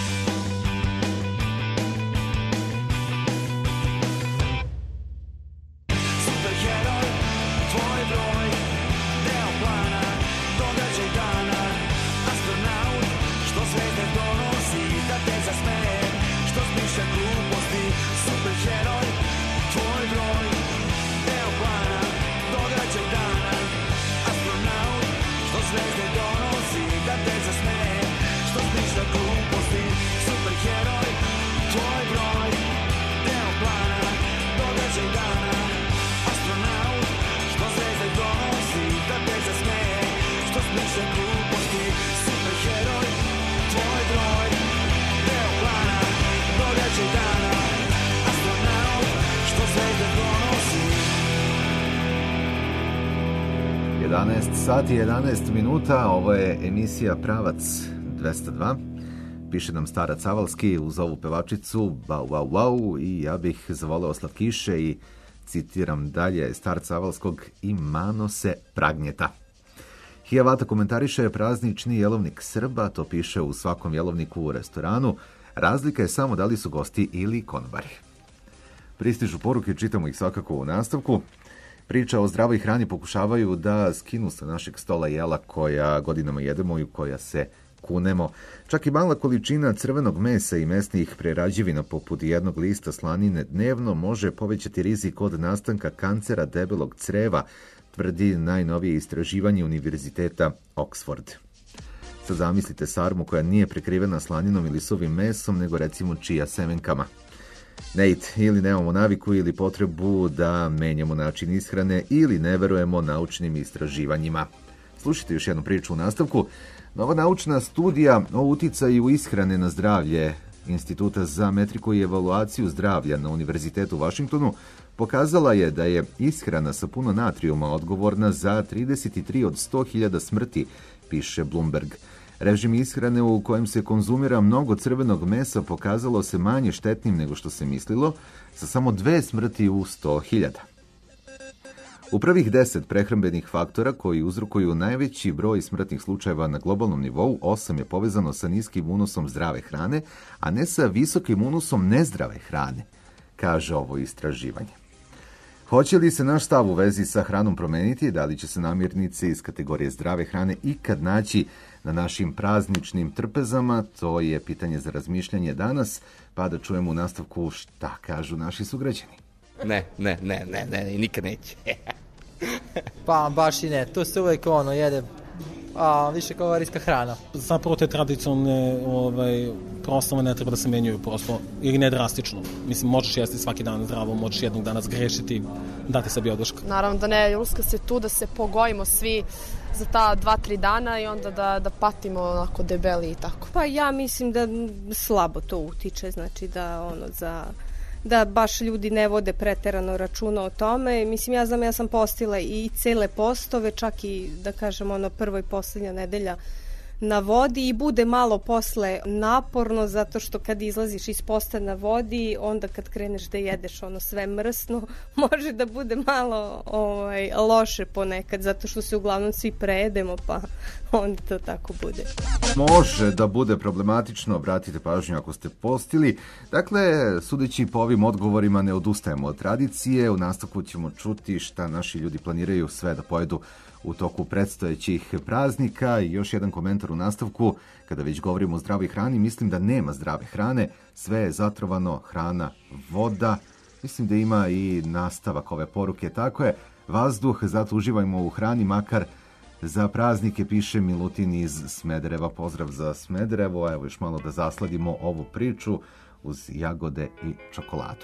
Superheroj, tvoj broj, deo plana, događaj dana. Astronaut, što zvezde donosi, da te zasmeje, što smišlja gluposti. Superheroj, tvoj broj, deo plana, događaj dana. Što zvezde donosi, da te zasmeje, što smišlja gluposti. Superheroj, tvoj broj, deo plana, događaj dana. Astronaut, što zvezde donosi, da te zasmeje, što smišlja gluposti. Superheroj, tvoj broj, deo plana, događaj dana. Astronaut, što zvezde donosi. 11 sati 11 minuta, ovo je emisija Pravac 202. Piše nam Stara Cavalski uz ovu pevačicu Bau, bau, bau, i ja bih zavoleo slatkiše i citiram dalje Star Cavalskog i mano se pragnjeta. Hijavata komentariše praznični jelovnik Srba, to piše u svakom jelovniku u restoranu. Razlika je samo da li su gosti ili konobari. Pristižu poruke, čitamo ih svakako u nastavku. Priča o zdravoj hrani pokušavaju da skinu sa našeg stola jela koja godinama jedemo i u koja se kunemo. Čak i mala količina crvenog mesa i mesnih prerađevina poput jednog lista slanine dnevno može povećati rizik od nastanka kancera debelog creva, tvrdi najnovije istraživanje Univerziteta Oxford. Sad zamislite sarmu koja nije prekrivena slaninom ili suvim mesom, nego recimo čija semenkama. Nate, ili nemamo naviku ili potrebu da menjamo način ishrane ili ne verujemo naučnim istraživanjima. Slušajte još jednu priču u nastavku. Nova naučna studija o uticaju ishrane na zdravlje Instituta za metriku i evaluaciju zdravlja na Univerzitetu u Vašingtonu pokazala je da je ishrana sa puno natrijuma odgovorna za 33 od 100.000 smrti, piše Bloomberg. Režim ishrane u kojem se konzumira mnogo crvenog mesa pokazalo se manje štetnim nego što se mislilo, sa samo 2 smrti u 100.000. U prvih 10 prehrambenih faktora koji uzrokuju najveći broj smrtnih slučajeva na globalnom nivou, 8 je povezano sa niskim unosom zdrave hrane, a ne sa visokim unosom nezdrave hrane, kaže ovo istraživanje. Hoće li se naš stav u vezi sa hranom promeniti, da li će se namirnice iz kategorije zdrave hrane ikad naći na našim prazničnim trpezama, to je pitanje za razmišljanje danas, pa da čujemo u nastavku šta kažu naši sugrađani. Ne, nikad neće. Pa baš i ne, to se uvijek jede, više kalorijska hrana. Zapravo te tradicionalne proslave ne treba da se menjuju prosto, ili ne drastično. Mislim, možeš jesti svaki dan zdravo, možeš jednog dana zgrešiti, dati sebi odrška. Naravno da ne, Julska se tu da se pogojimo svi za ta 2-3 dana i onda da patimo onako debeli i tako. Pa ja mislim da slabo to utiče, znači da baš ljudi ne vode preterano računa o tome. Mislim, ja sam postila i cele postove, čak i da kažem prvo i posljednja nedelja na vodi i bude malo posle naporno zato što kad izlaziš iz posta na vodi, onda kad kreneš da jedeš sve mrsno, može da bude malo loše ponekad zato što se uglavnom svi prejedemo pa onda to tako bude. Može da bude problematično, obratite pažnju ako ste postili. Dakle, sudeći po ovim odgovorima ne odustajemo od tradicije, u nastavku ćemo čuti šta naši ljudi planiraju sve da pojedu u toku predstojećih praznika. I još jedan komentar u nastavku, kada već govorimo o zdravoj hrani, mislim da nema zdrave hrane, sve je zatrovano, hrana, voda, mislim da ima i nastavak ove poruke, tako je, vazduh, zato uživajmo u hrani, makar za praznike, piše Milutin iz Smedereva. Pozdrav za Smederevo, evo još malo da zasladimo ovu priču uz jagode i čokoladu.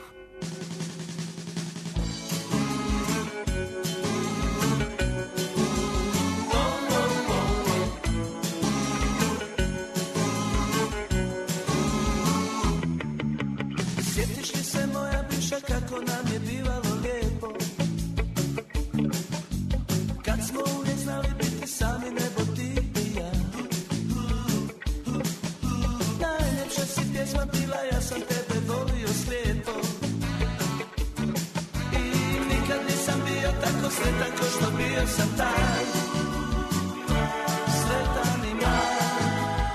Kako nam je bivalo lijepo, kad smo uvijek znali biti sami, nebo ti i ja. Najljepša si pjesma bila, ja sam tebe volio slijepo i nikad nisam bio tako sretan ko što bio sam taj, sretan i mlad.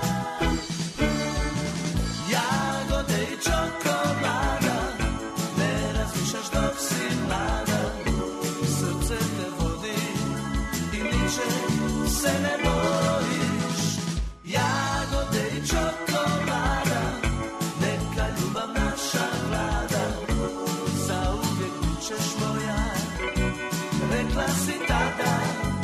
Jagode i čokolada, dok si mlada, srce te vodi i ničeg se ne bojiš. Jagode i čokolada, neka ljubav naša vlada, zauvijek bit ćeš moja, rekla si tada.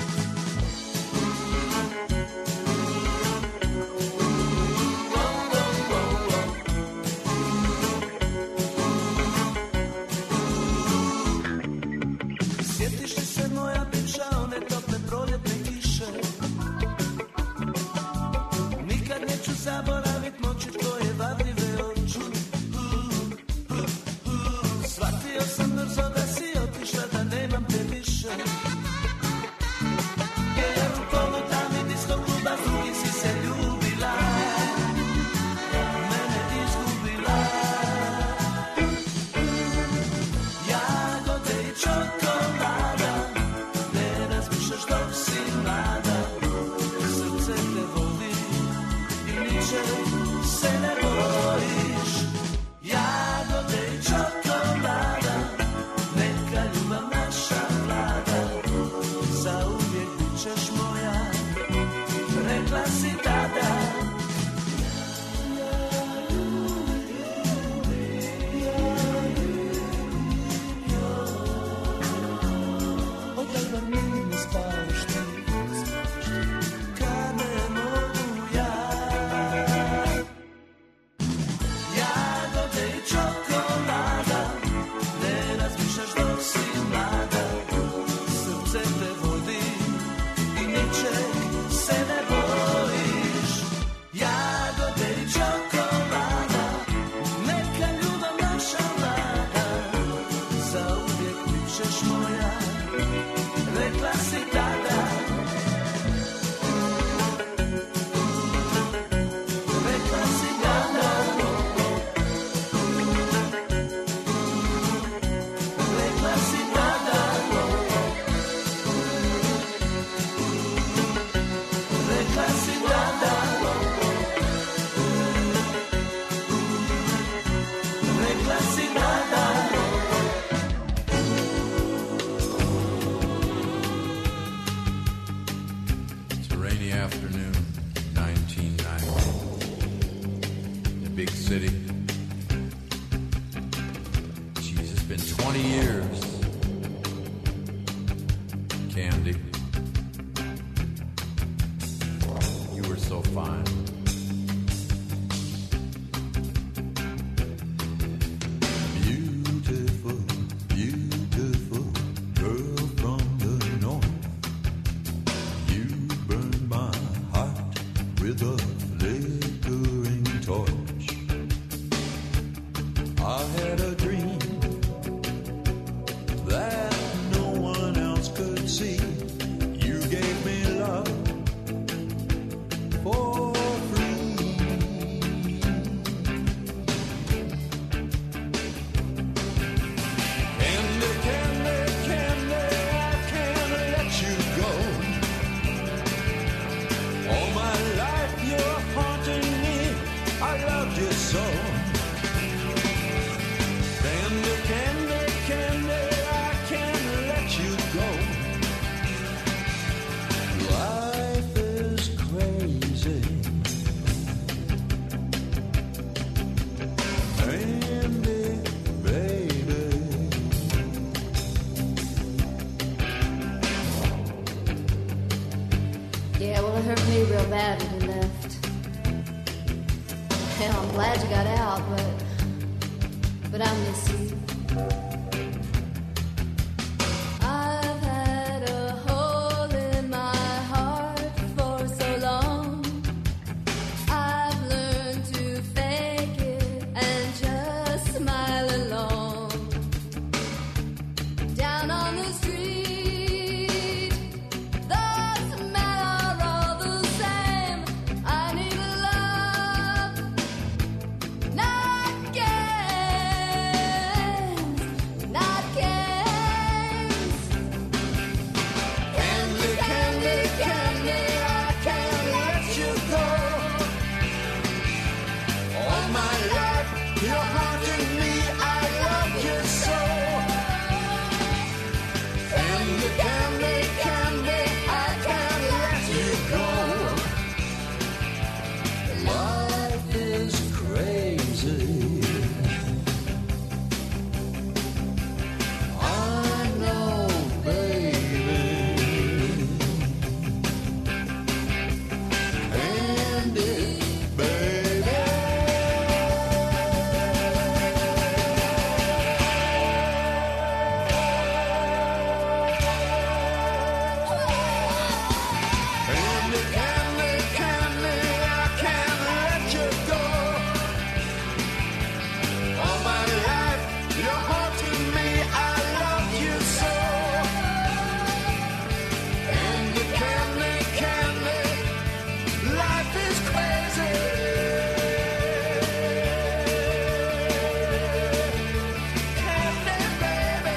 Zaboravit moći tvoje varljive oči. Shvatio sam brzo da si otišla, da nemam te više. Jer u polu tami disko kluba drugi si se ljubila, mene izgubila. Jagode i čokolada, ne razmišljaš dok si mlada, srce te vodi, se ne bojiš. Jagode i čokolada, neka ljubav naša vlada, zauvijek bit ćeš moja, rekla si tada. afternoon, 1990. The big city. Jeez, it's been 20 years. Candy, you were so fine. Beautiful, beautiful girl from the north. You burned my heart with a flickering torch. I had a dream that no one else could see. You gave me love for free. Candy, candy, candy, I can't let you go. All my life you're haunting me. I loved you so. Candy, candy, candy, I can't let you go. Life is crazy. Candy, baby. Yeah, well, it hurt me real bad when you left. Hell, I'm glad you got out, but I miss you. I've had a hole in my heart for so long. I've learned to fake it and just smile along. Down on the street, the men are all the same. I need a love, not games, not games. Candy, candy, candy, I can't let you go. All my life you're haunting me. I love you so. Candy, candy, candy, I can't let you go. Life is crazy. I know, baby. Candy, baby. Candy, candy, candy, I can't let you go. All my life you're haunting me. I love you so. Candy, candy, candy, life is crazy. Candy, baby.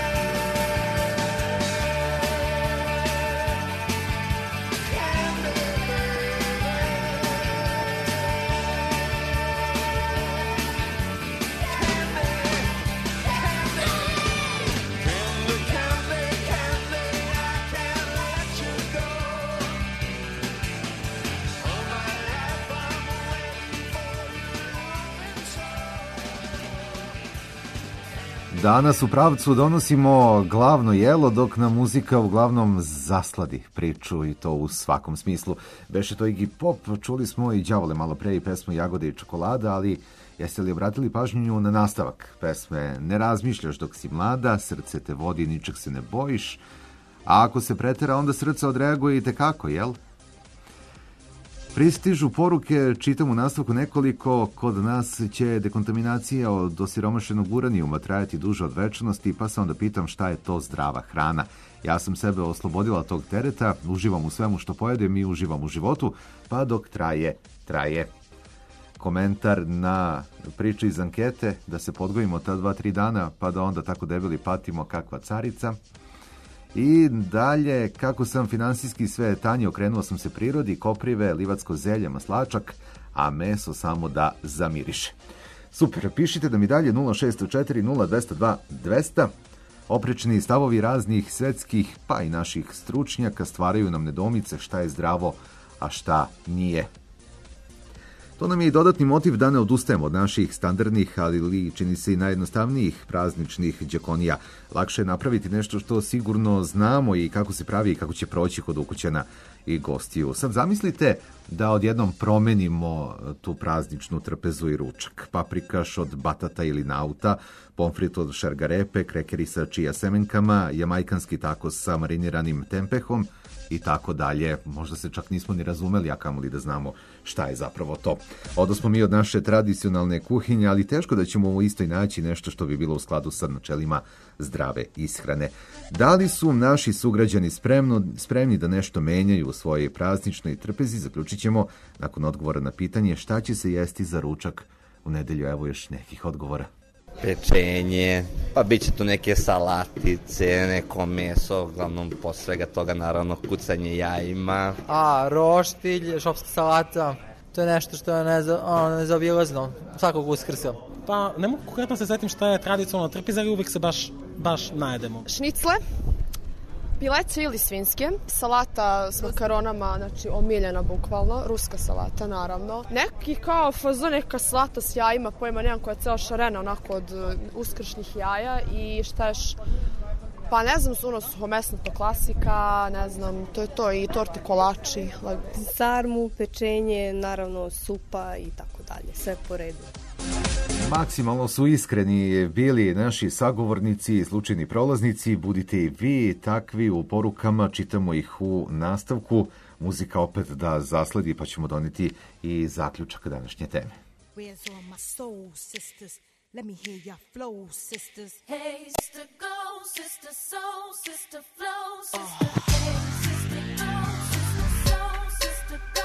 Danas u pravcu donosimo glavno jelo, dok nam muzika uglavnom zasladi priču, i to u svakom smislu. Beše to Iggy Pop, čuli smo i Đavole malo pre i pesmu Jagode i čokolada, ali jeste li obratili pažnju na nastavak pesme? Ne razmišljaš dok si mlada, srce te vodi, ničeg se ne bojiš, a ako se pretera, onda srce odreaguje i tekako, jel? Pristižu poruke, čitam u nastavku nekoliko. Kod nas će dekontaminacija od osiromašenog uranijuma trajati duže od večnosti, pa se onda pitam šta je to zdrava hrana. Ja sam sebe oslobodila tog tereta, uživam u svemu što pojedem i uživam u životu, pa dok traje. Komentar na priču iz ankete, da se podgojimo ta 2-3 dana, pa da onda tako debeli patimo kakva carica. I dalje, kako sam finansijski sve tanje, okrenuo sam se prirodi, koprive, livatsko zelje, maslačak, a meso samo da zamiriše. Super, pišite da mi dalje 0604 0202 200. Oprečni stavovi raznih svetskih, pa i naših stručnjaka stvaraju nam nedoumice šta je zdravo, a šta nije. To nam je i dodatni motiv da ne odustajemo od naših standardnih, ali čini se i najjednostavnijih prazničnih đakonija. Lakše je napraviti nešto što sigurno znamo i kako se pravi i kako će proći kod ukućana i gostiju. Sad zamislite da odjednom promenimo tu prazničnu trpezu i ručak. Paprikaš od batata ili nauta, pomfrit od šargarepe, krekeri sa čija semenkama, jamajkanski takos sa mariniranim tempehom i tako dalje. Možda se čak nismo ni razumeli, a kamoli da znamo šta je zapravo to. Odosmo mi od naše tradicionalne kuhinje, ali teško da ćemo u istoj naći nešto što bi bilo u skladu sa načelima zdrave ishrane. Da li su naši sugrađani spremni da nešto menjaju u svojoj prazničnoj trpezi? Zaključit ćemo nakon odgovora na pitanje šta će se jesti za ručak u nedelju. Evo još nekih odgovora. Pečenje, pa bit će tu neke salatice, neko meso, uglavnom posle svega toga naravno kucanje jajima. Roštilj, šopska salata, to je nešto što je nezaobilazno svakog Uskrsa. Pa ne mogu konkretno se setim šta je tradicionalna trpeza, ali uvek se baš najedemo. Šnicle, pileće ili svinjske, salata s makaronama, znači omiljena bukvalno, ruska salata naravno. Neki kao fazon, neka salata s jajima, pojma nemam, koja je cela šarena onako od uskršnjih jaja i šta još, pa ne znam, suhomesna to klasika, ne znam, to je to, i torte kolači. Sarmu, pečenje, naravno supa i tako dalje, sve po redu. Maksimalno su iskreni bili naši sagovornici i slučajni prolaznici. Budite i vi takvi u porukama, čitamo ih u nastavku. Muzika opet da zasledi, pa ćemo doneti i zaključak današnje teme. Where's all my soul sisters? Let me hear your flow, sisters. Hey, sister, go, sister, soul, sister, flow, sister. Hey, sister, go, sister, soul, sister, go.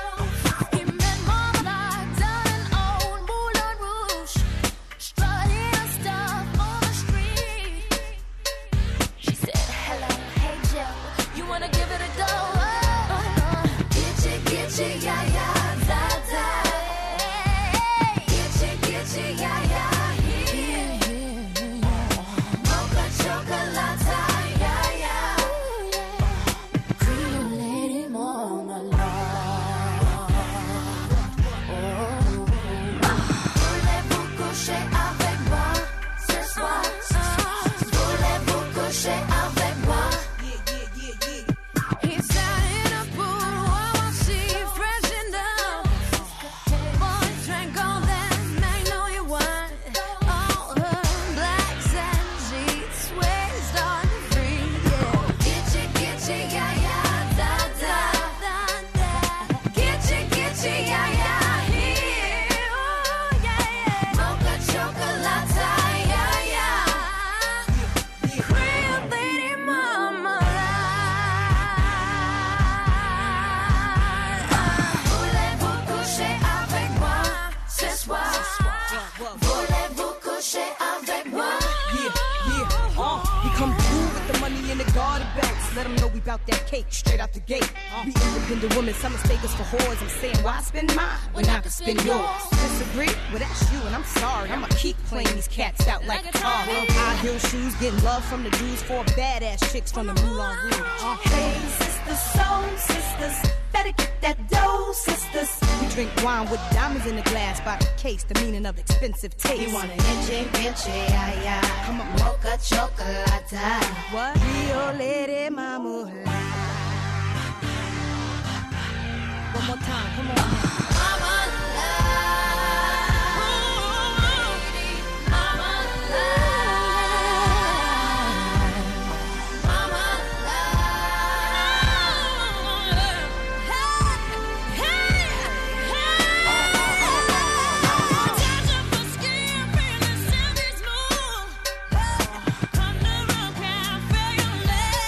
Let them know we bout that cake straight out the gate. We independent women, some mistake us for whores. I'm saying, why spend mine when I can spend yours? Disagree? Well, that's you, and I'm sorry. I'ma keep playing these cats out like a car. High heel shoes, getting love from the dudes, 4 badass chicks from the Moulin Rouge. Hey, sisters, soul sisters, better get that dough, sisters. We drink wine with diamonds in the glass by the case, the meaning of expensive taste. You want an enche, ay, ay. Come on, mocha chocolate. What? Rio Lady Mama. One more time, come on. Mama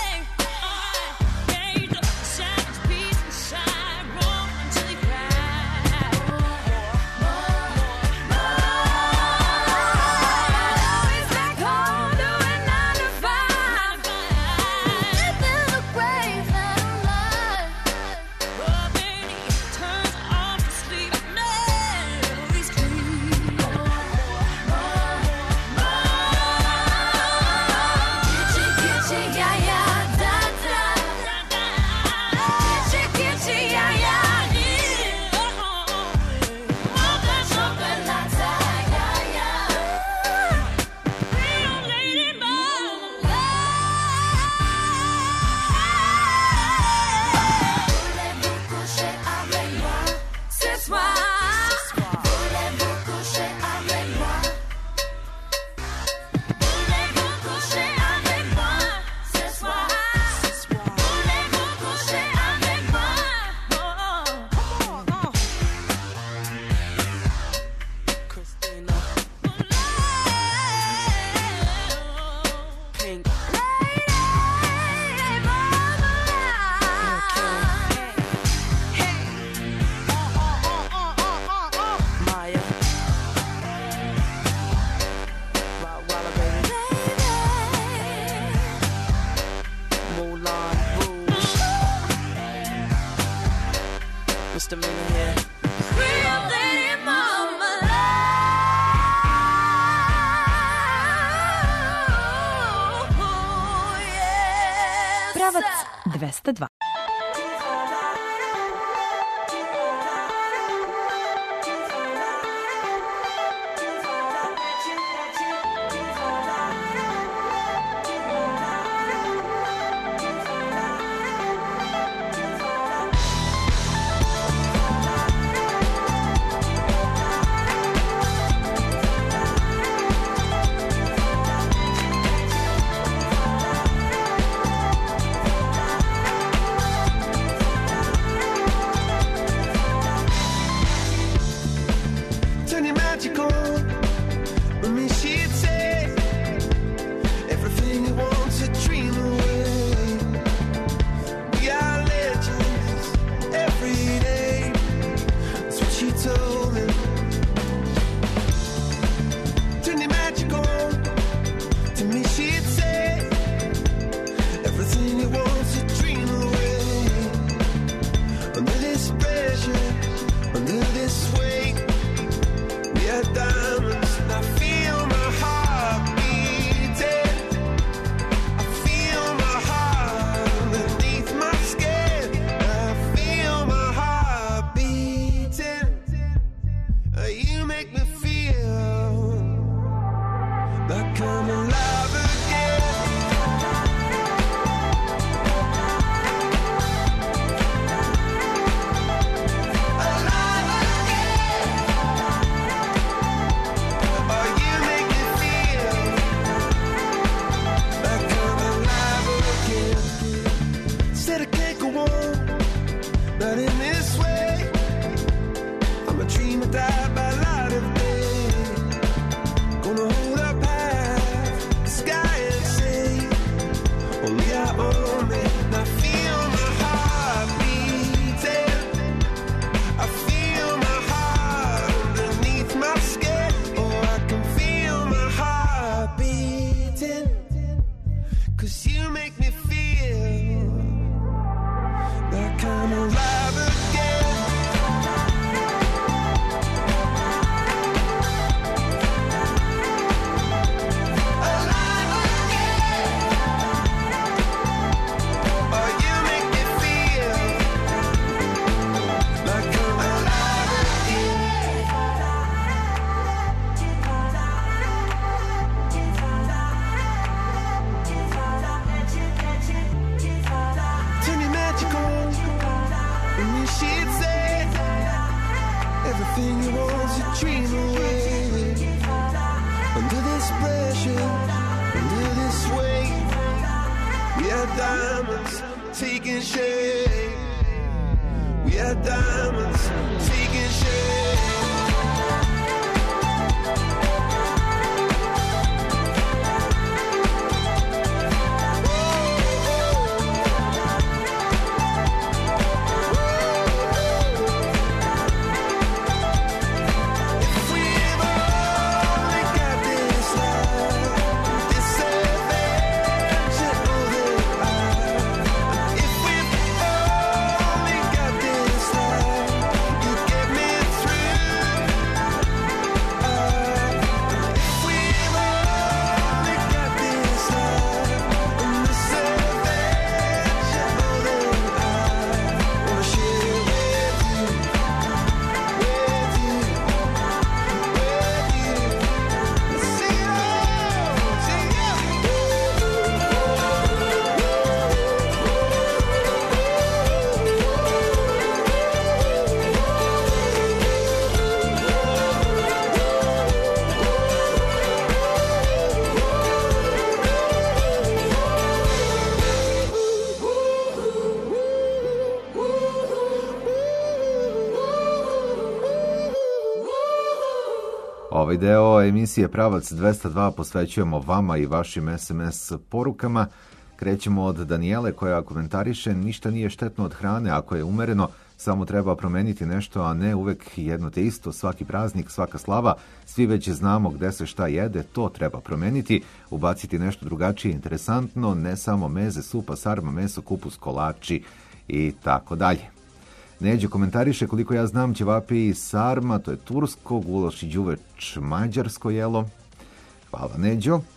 Shine, roll until he cries. Pravac 202. Turn your magic on. With me, she'd say everything you want to dream away. We are legends every day. That's what she told me. Turn your magic on. To me, she'd say everything you want to dream away. Under this pressure, under this weight. We are diamonds. I feel my heart beating. I feel my heart beneath my skin. I feel my heart beating. You make me feel like I'm alive again. Alive again. Oh, you make me feel like I'm alive again. Said I can't go on, not in this way. I'm a dreamer, die by light of day. Gonna hold up half the sky and say, only I own it. I feel my heart beating. I feel my heart underneath my skin. Oh, I can feel my heart beating. 'Cause you make me feel like I'm alive again. Alive again. Oh, you make me feel like I'm alive again. Turn your magic on. And you she'd say everything you want to dream away. Under this pressure, under this weight, we are diamonds taking shape. We are diamonds taking shape. If we ever only got this life, this adventure, oh, that if we only got this life, you get me through. If we ever only got this life, and this adventure, oh, that I wanna share with you, with you. Ovaj deo emisije Pravac 202 posvećujemo vama i vašim SMS porukama. Krećemo od Danijele koja komentariše: ništa nije štetno od hrane ako je umereno, samo treba promeniti nešto, a ne uvek jedno te isto. Svaki praznik, svaka slava, svi već znamo gde se šta jede, to treba promeniti, ubaciti nešto drugačije, interesantno, ne samo meze, supa, sarma, meso, kupus, kolači i tako dalje. Neđe komentariše: koliko ja znam, ćevapi i sarma, to je tursko, gulaš i đuveč mađarsko jelo. Hvala, Neđo.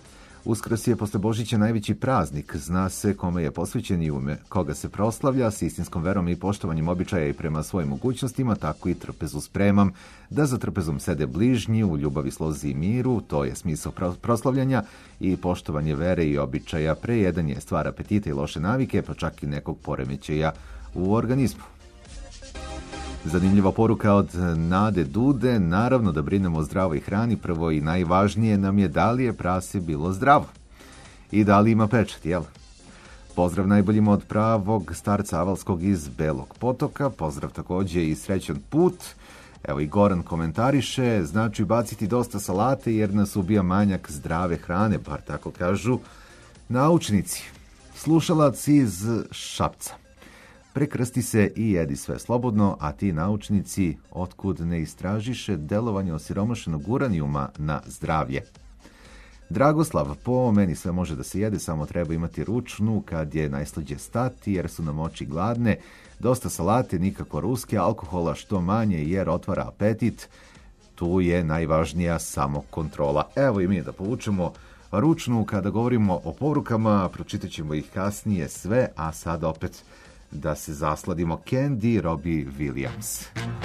Uskrs je posle Božića najveći praznik, zna se kome je posvećen i ume koga se proslavlja, s istinskom verom i poštovanjem običaja i prema svojim mogućnostima, tako i trpezu spremam, da za trpezom sede bližnji u ljubavi, slozi i miru, to je smisao proslavljanja i poštovanje vere i običaja prejedanje stvara apetita i loše navike, pa čak i nekog poremećaja u organizmu. Zanimljiva poruka od Nade Dude, naravno da brinemo o zdravoj hrani, prvo i najvažnije nam je da li je prase bilo zdravo i da li ima pečat, jel? Pozdrav najboljima od pravog starca Avalskog iz Belog Potoka, pozdrav takođe i srećan put. Evo i Goran komentariše, znači baciti dosta salate jer nas ubija manjak zdrave hrane, bar tako kažu naučnici. Slušalac iz Šapca. Prekrsti se i jedi sve slobodno, a ti naučnici otkud ne istražiše delovanje osiromašenog uranijuma na zdravlje. Dragoslav, po meni sve može da se jede, samo treba imati ručnu kad je najslađe stati jer su nam oči gladne, dosta salate, nikako ruske, alkohola što manje jer otvara apetit, tu je najvažnija samokontrola. Evo i mi da povučemo ručnu kada govorimo o porukama, pročitat ćemo ih kasnije sve, a sad opet da se zasladimo. Candy, Robbie Williams.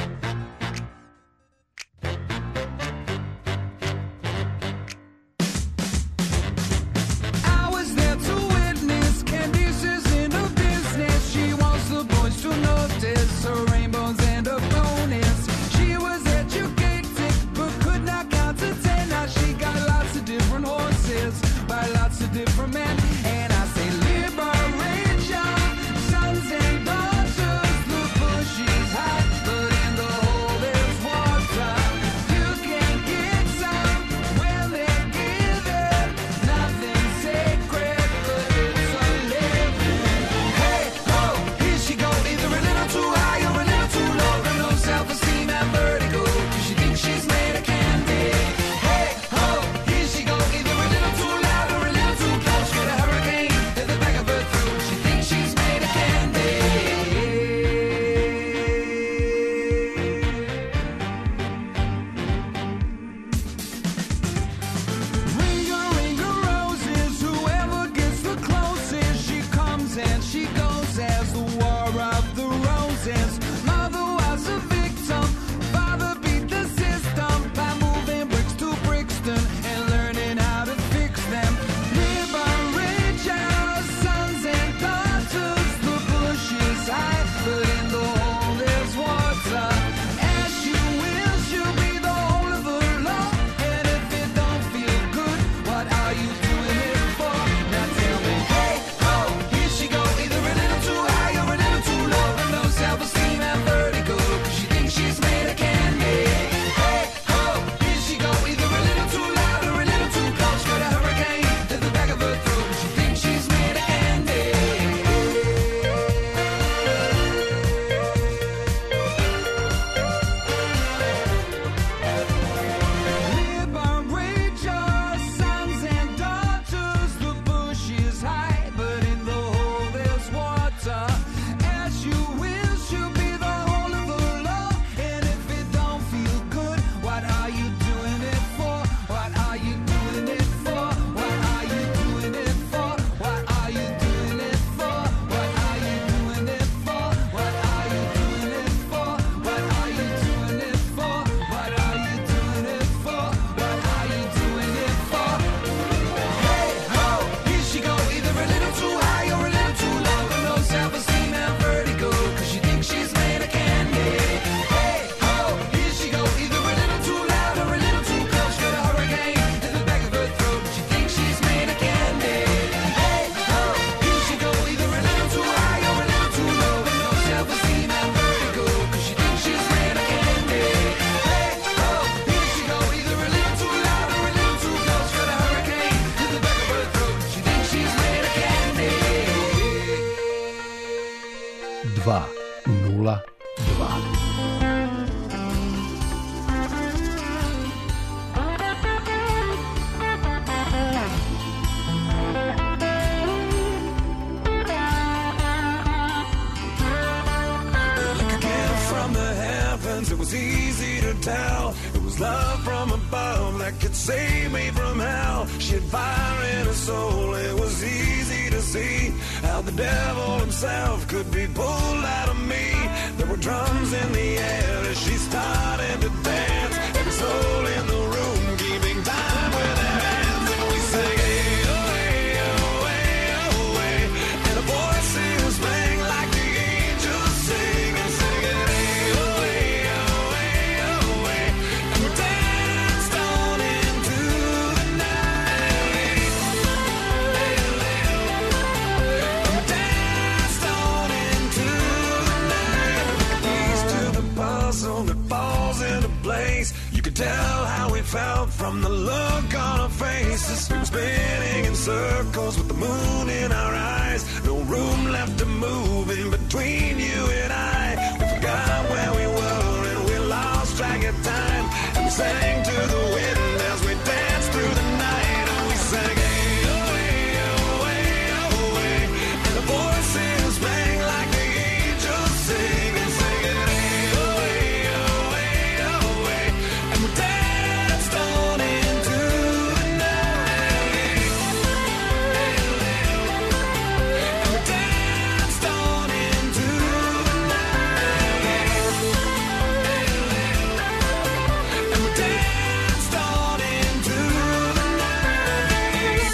I was there to witness Candice is in her business. She wants the boys to notice her rainbows and her bonus. She was educated but could not count to 10. Now she got lots of different horses by lots of different men. And I say liberate your sons and daughters. The bush is high, but in the hole there's water. You can get some when they're given. Nothing sacred, but it's a living. Hey, ho, here she go, either a little too high or a little too low. Got no self-esteem and vertigo, 'cause she thinks she's made of candy. Hey, ho, here she go, either a little too loud or a little too close. Get a hurricane in the back of her throat. She thinks she's made of candy. Ring a roses, whoever gets the closest. She comes and she goes as the war of the roses. Mother was a victim, father beat the system by moving bricks to Brixton and learning how to fix them. Liberate your sons and daughters. The bush is high, but in the hole there's water. As you will, she'll be the whole of the law. And if it don't feel good, what are you doing it for? Now tell me, hey, ho, here she go, either a little too high or a little too low. Got no self-esteem and vertigo, 'cause she thinks she's made of candy. Hey, ho, here she go, either a little too loud or a little too close. Got a hurricane in the back of her throat. She thinks she's made of candy. Liberate your sons and daughters. The bush is high, but in the hole there's water. As you will, she'll be the whole of the law. And if it don't feel good, what are you doing it for? What are you doing it for? What are you doing it for? What are you doing it for? What are you doing it for? What are you doing it for? What are you doing it for? What are you doing it for? What are you doing it for? Hey, ho, here she go, either a little too high or a little too low. Got no self-esteem and vertigo, 'cause she thinks she's made of candy. Hey, ho, here she go, either a little too loud or a little too close. Got a hurricane in the back of her throat. She thinks she's made of candy. Hey, ho, here she go, either a little too high or a little too low. Got no self-esteem and vertigo, 'cause she thinks she's made of candy. Hey, ho, here she go, either a little too loud or a little too close. Got a hurricane in the back of her throat. She thinks she's made of candy. 202. Like a gift from the heavens, it was easy to tell. It was was love from above that could save me from hell. She had fire in her soul. It was easy to see how the devil himself could be pulled out of me. There were drums in the air as she started to dance. Every soul in the room keeping time with their hands. And we sang, hey, oh, hey, oh, hey, oh, hey. And the voices rang like the angels sing. And singing, hey, oh, hey, oh, hey, oh, hey. And we danced on into the night. And we danced on into the night. East to the puzzle that falls into place. You could tell how we felt from the look on our faces. We were spinning in circles with the moon in our eyes. No room left to move in between you and I. We forgot where we were and we lost track of time. And we sang to the wind as we danced through the night. And we sang, hey, oh, hey, oh, hey, oh, hey. And the voices rang like the angels sing. And singing, hey, oh, hey, oh, hey, oh, hey. And we danced on into the night. And we danced on into the night. And we danced on into the night.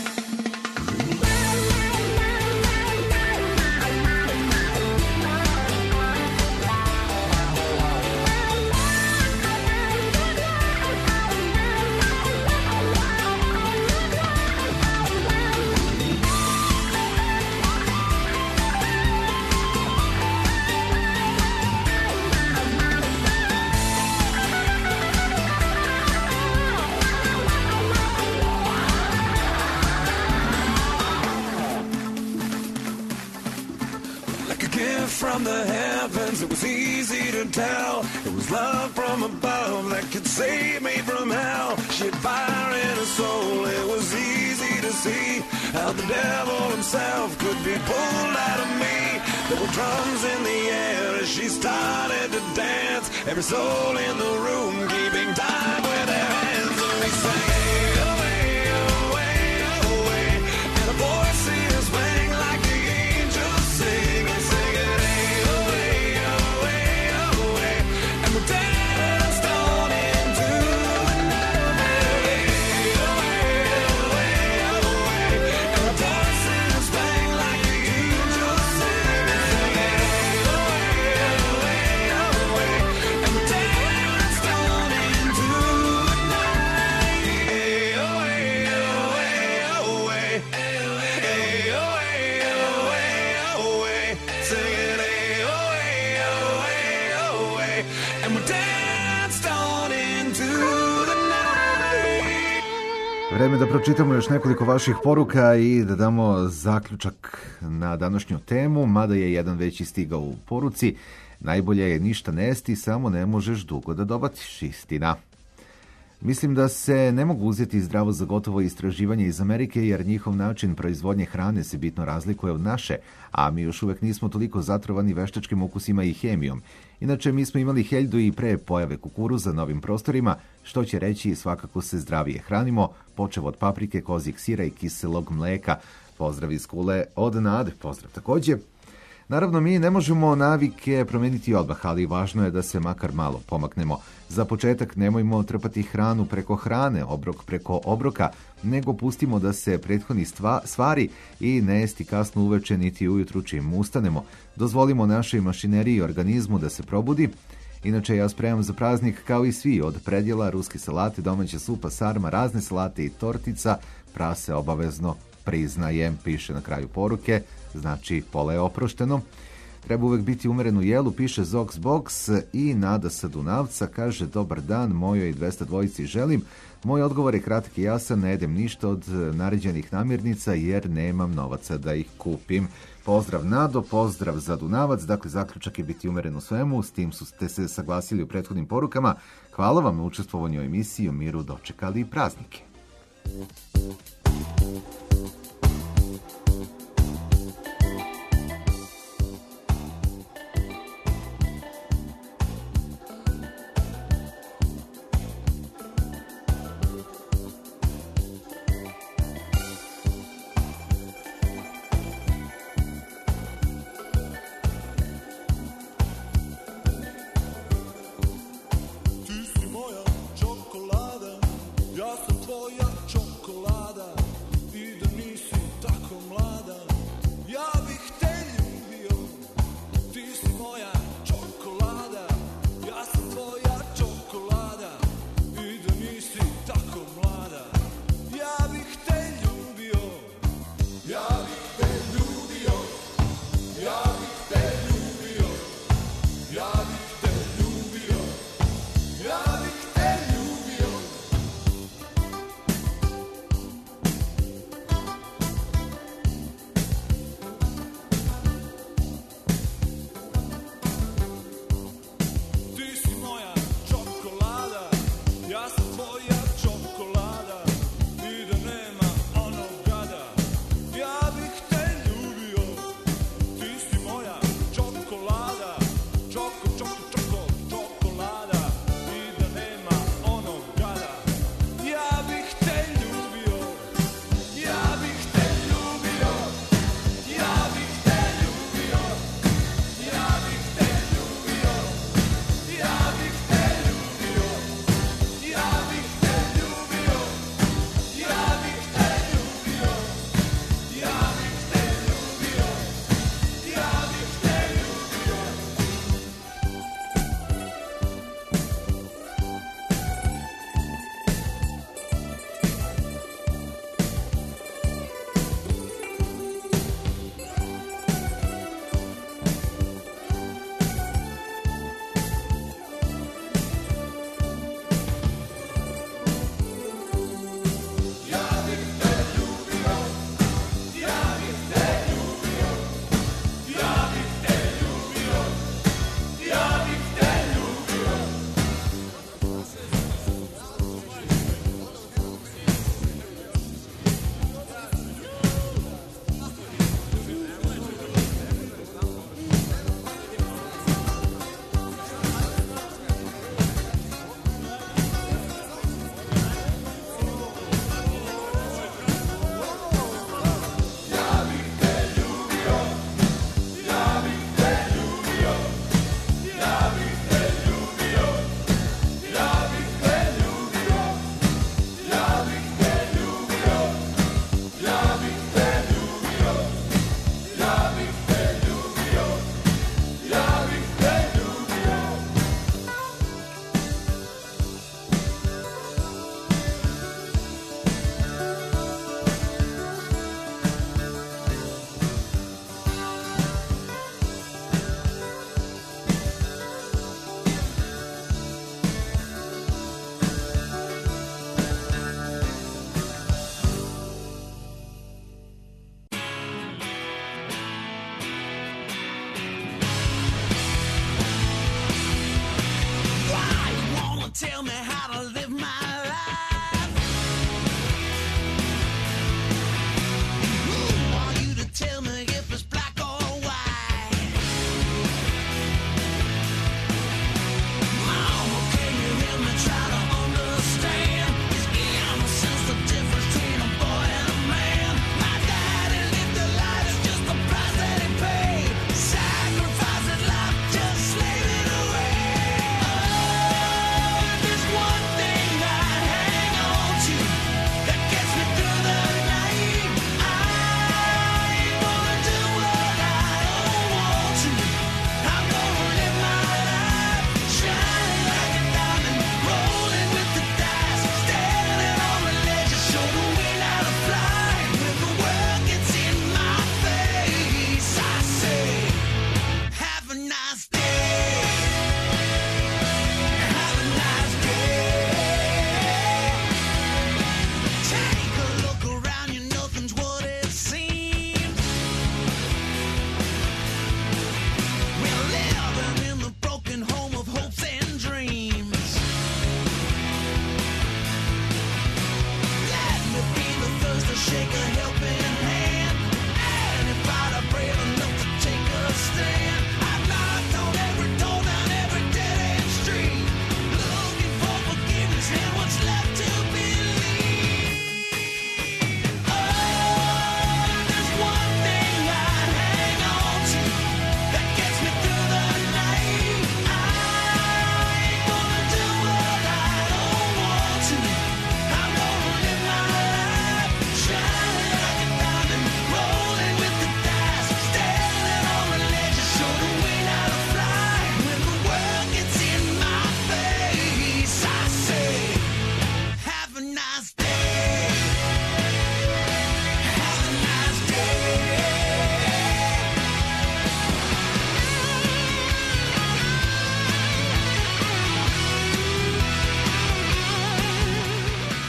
Like a gift from the heavens, it was easy to tell. It was love from above that could save me from hell. She had fire in her soul. It was easy to see how the devil himself could be pulled out of me. There were drums in the air as she started to dance. Every soul in the room keeping time with their hands. And we sang, hey, oh, hey, oh, hey, oh, hey. And the voices rang like the angels sing. And singing, hey, oh, hey, oh, hey, oh, hey. And we danced on into the night. Hey, oh, hey, oh, hey, oh, hey. And the voices rang like the angels sing. And singing, hey, oh, hey, oh, hey, oh, hey. And we danced on into the night. Hey, oh, hey, oh, hey, oh, hey. Hey, oh, hey, oh, hey, oh, hey. Singing, hey, oh, hey, oh, hey, oh, hey. And we danced on into the night. Vreme da pročitamo još nekoliko vaših poruka i da damo zaključak na današnju temu, mada je jedan već i stigao u poruci. Najbolje je ništa nesti, samo ne možeš dugo da dobatiš, istina. Mislim da se ne mogu uzeti zdravo za gotovo istraživanje iz Amerike, jer njihov način proizvodnje hrane se bitno razlikuje od naše, a mi još uvek nismo toliko zatrovani veštačkim ukusima i hemijom. Inače, mi smo imali heljdu i pre pojave kukuruza na ovim prostorima, što će reći svakako se zdravije hranimo, počev od paprike, kozjeg sira i kiselog mleka. Pozdrav iz Kule od Nade. Pozdrav takođe. Naravno, mi ne možemo navike promeniti odmah, ali važno je da se makar malo pomaknemo. Za početak nemojmo trpati hranu preko hrane, obrok preko obroka, nego pustimo da se prethodni stvari i ne jesti kasno uveče niti ujutru čim ustanemo. Dozvolimo našoj mašineriji i organizmu da se probudi. Inače, ja spremam za praznik kao i svi, od predjela, ruske salate, domaća supa, sarma, razne salate i tortica, prase obavezno priznajem, piše na kraju poruke, znači pola je oprošteno. Treba uvek biti umeren u jelu, piše Zox Box i Nada sa Dunavca, kaže dobar dan, mojoj 202 želim. Moj odgovor je kratak i jasan, ne jedem ništa od naređenih namirnica jer nemam novaca da ih kupim. Pozdrav Nado, pozdrav za Dunavac, dakle zaključak je biti umeren u svemu, s tim ste se saglasili u prethodnim porukama. Hvala vam na učestvovanju u emisiji, u miru dočekali praznike.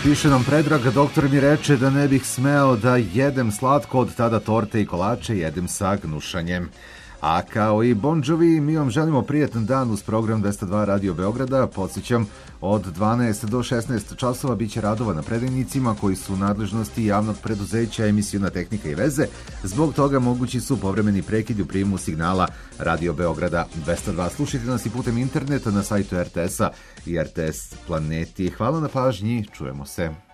Piše nam Predrag, doktor mi reče da ne bih smeo da jedem slatko, od tada torte i kolače jedem sa gnušanjem. A kao i Bon Jovi, mi vam želimo prijatan dan uz program 202 Radio Beograda. Podsjećam, od 12 do 16 časova biće radova na predajnicima koji su u nadležnosti javnog preduzeća Emisiona tehnika i veze. Zbog toga mogući su povremeni prekidi u prijemu signala Radio Beograda 202. Slušajte nas i putem interneta na sajtu RTS-a i RTS Planeti. Hvala na pažnji, čujemo se.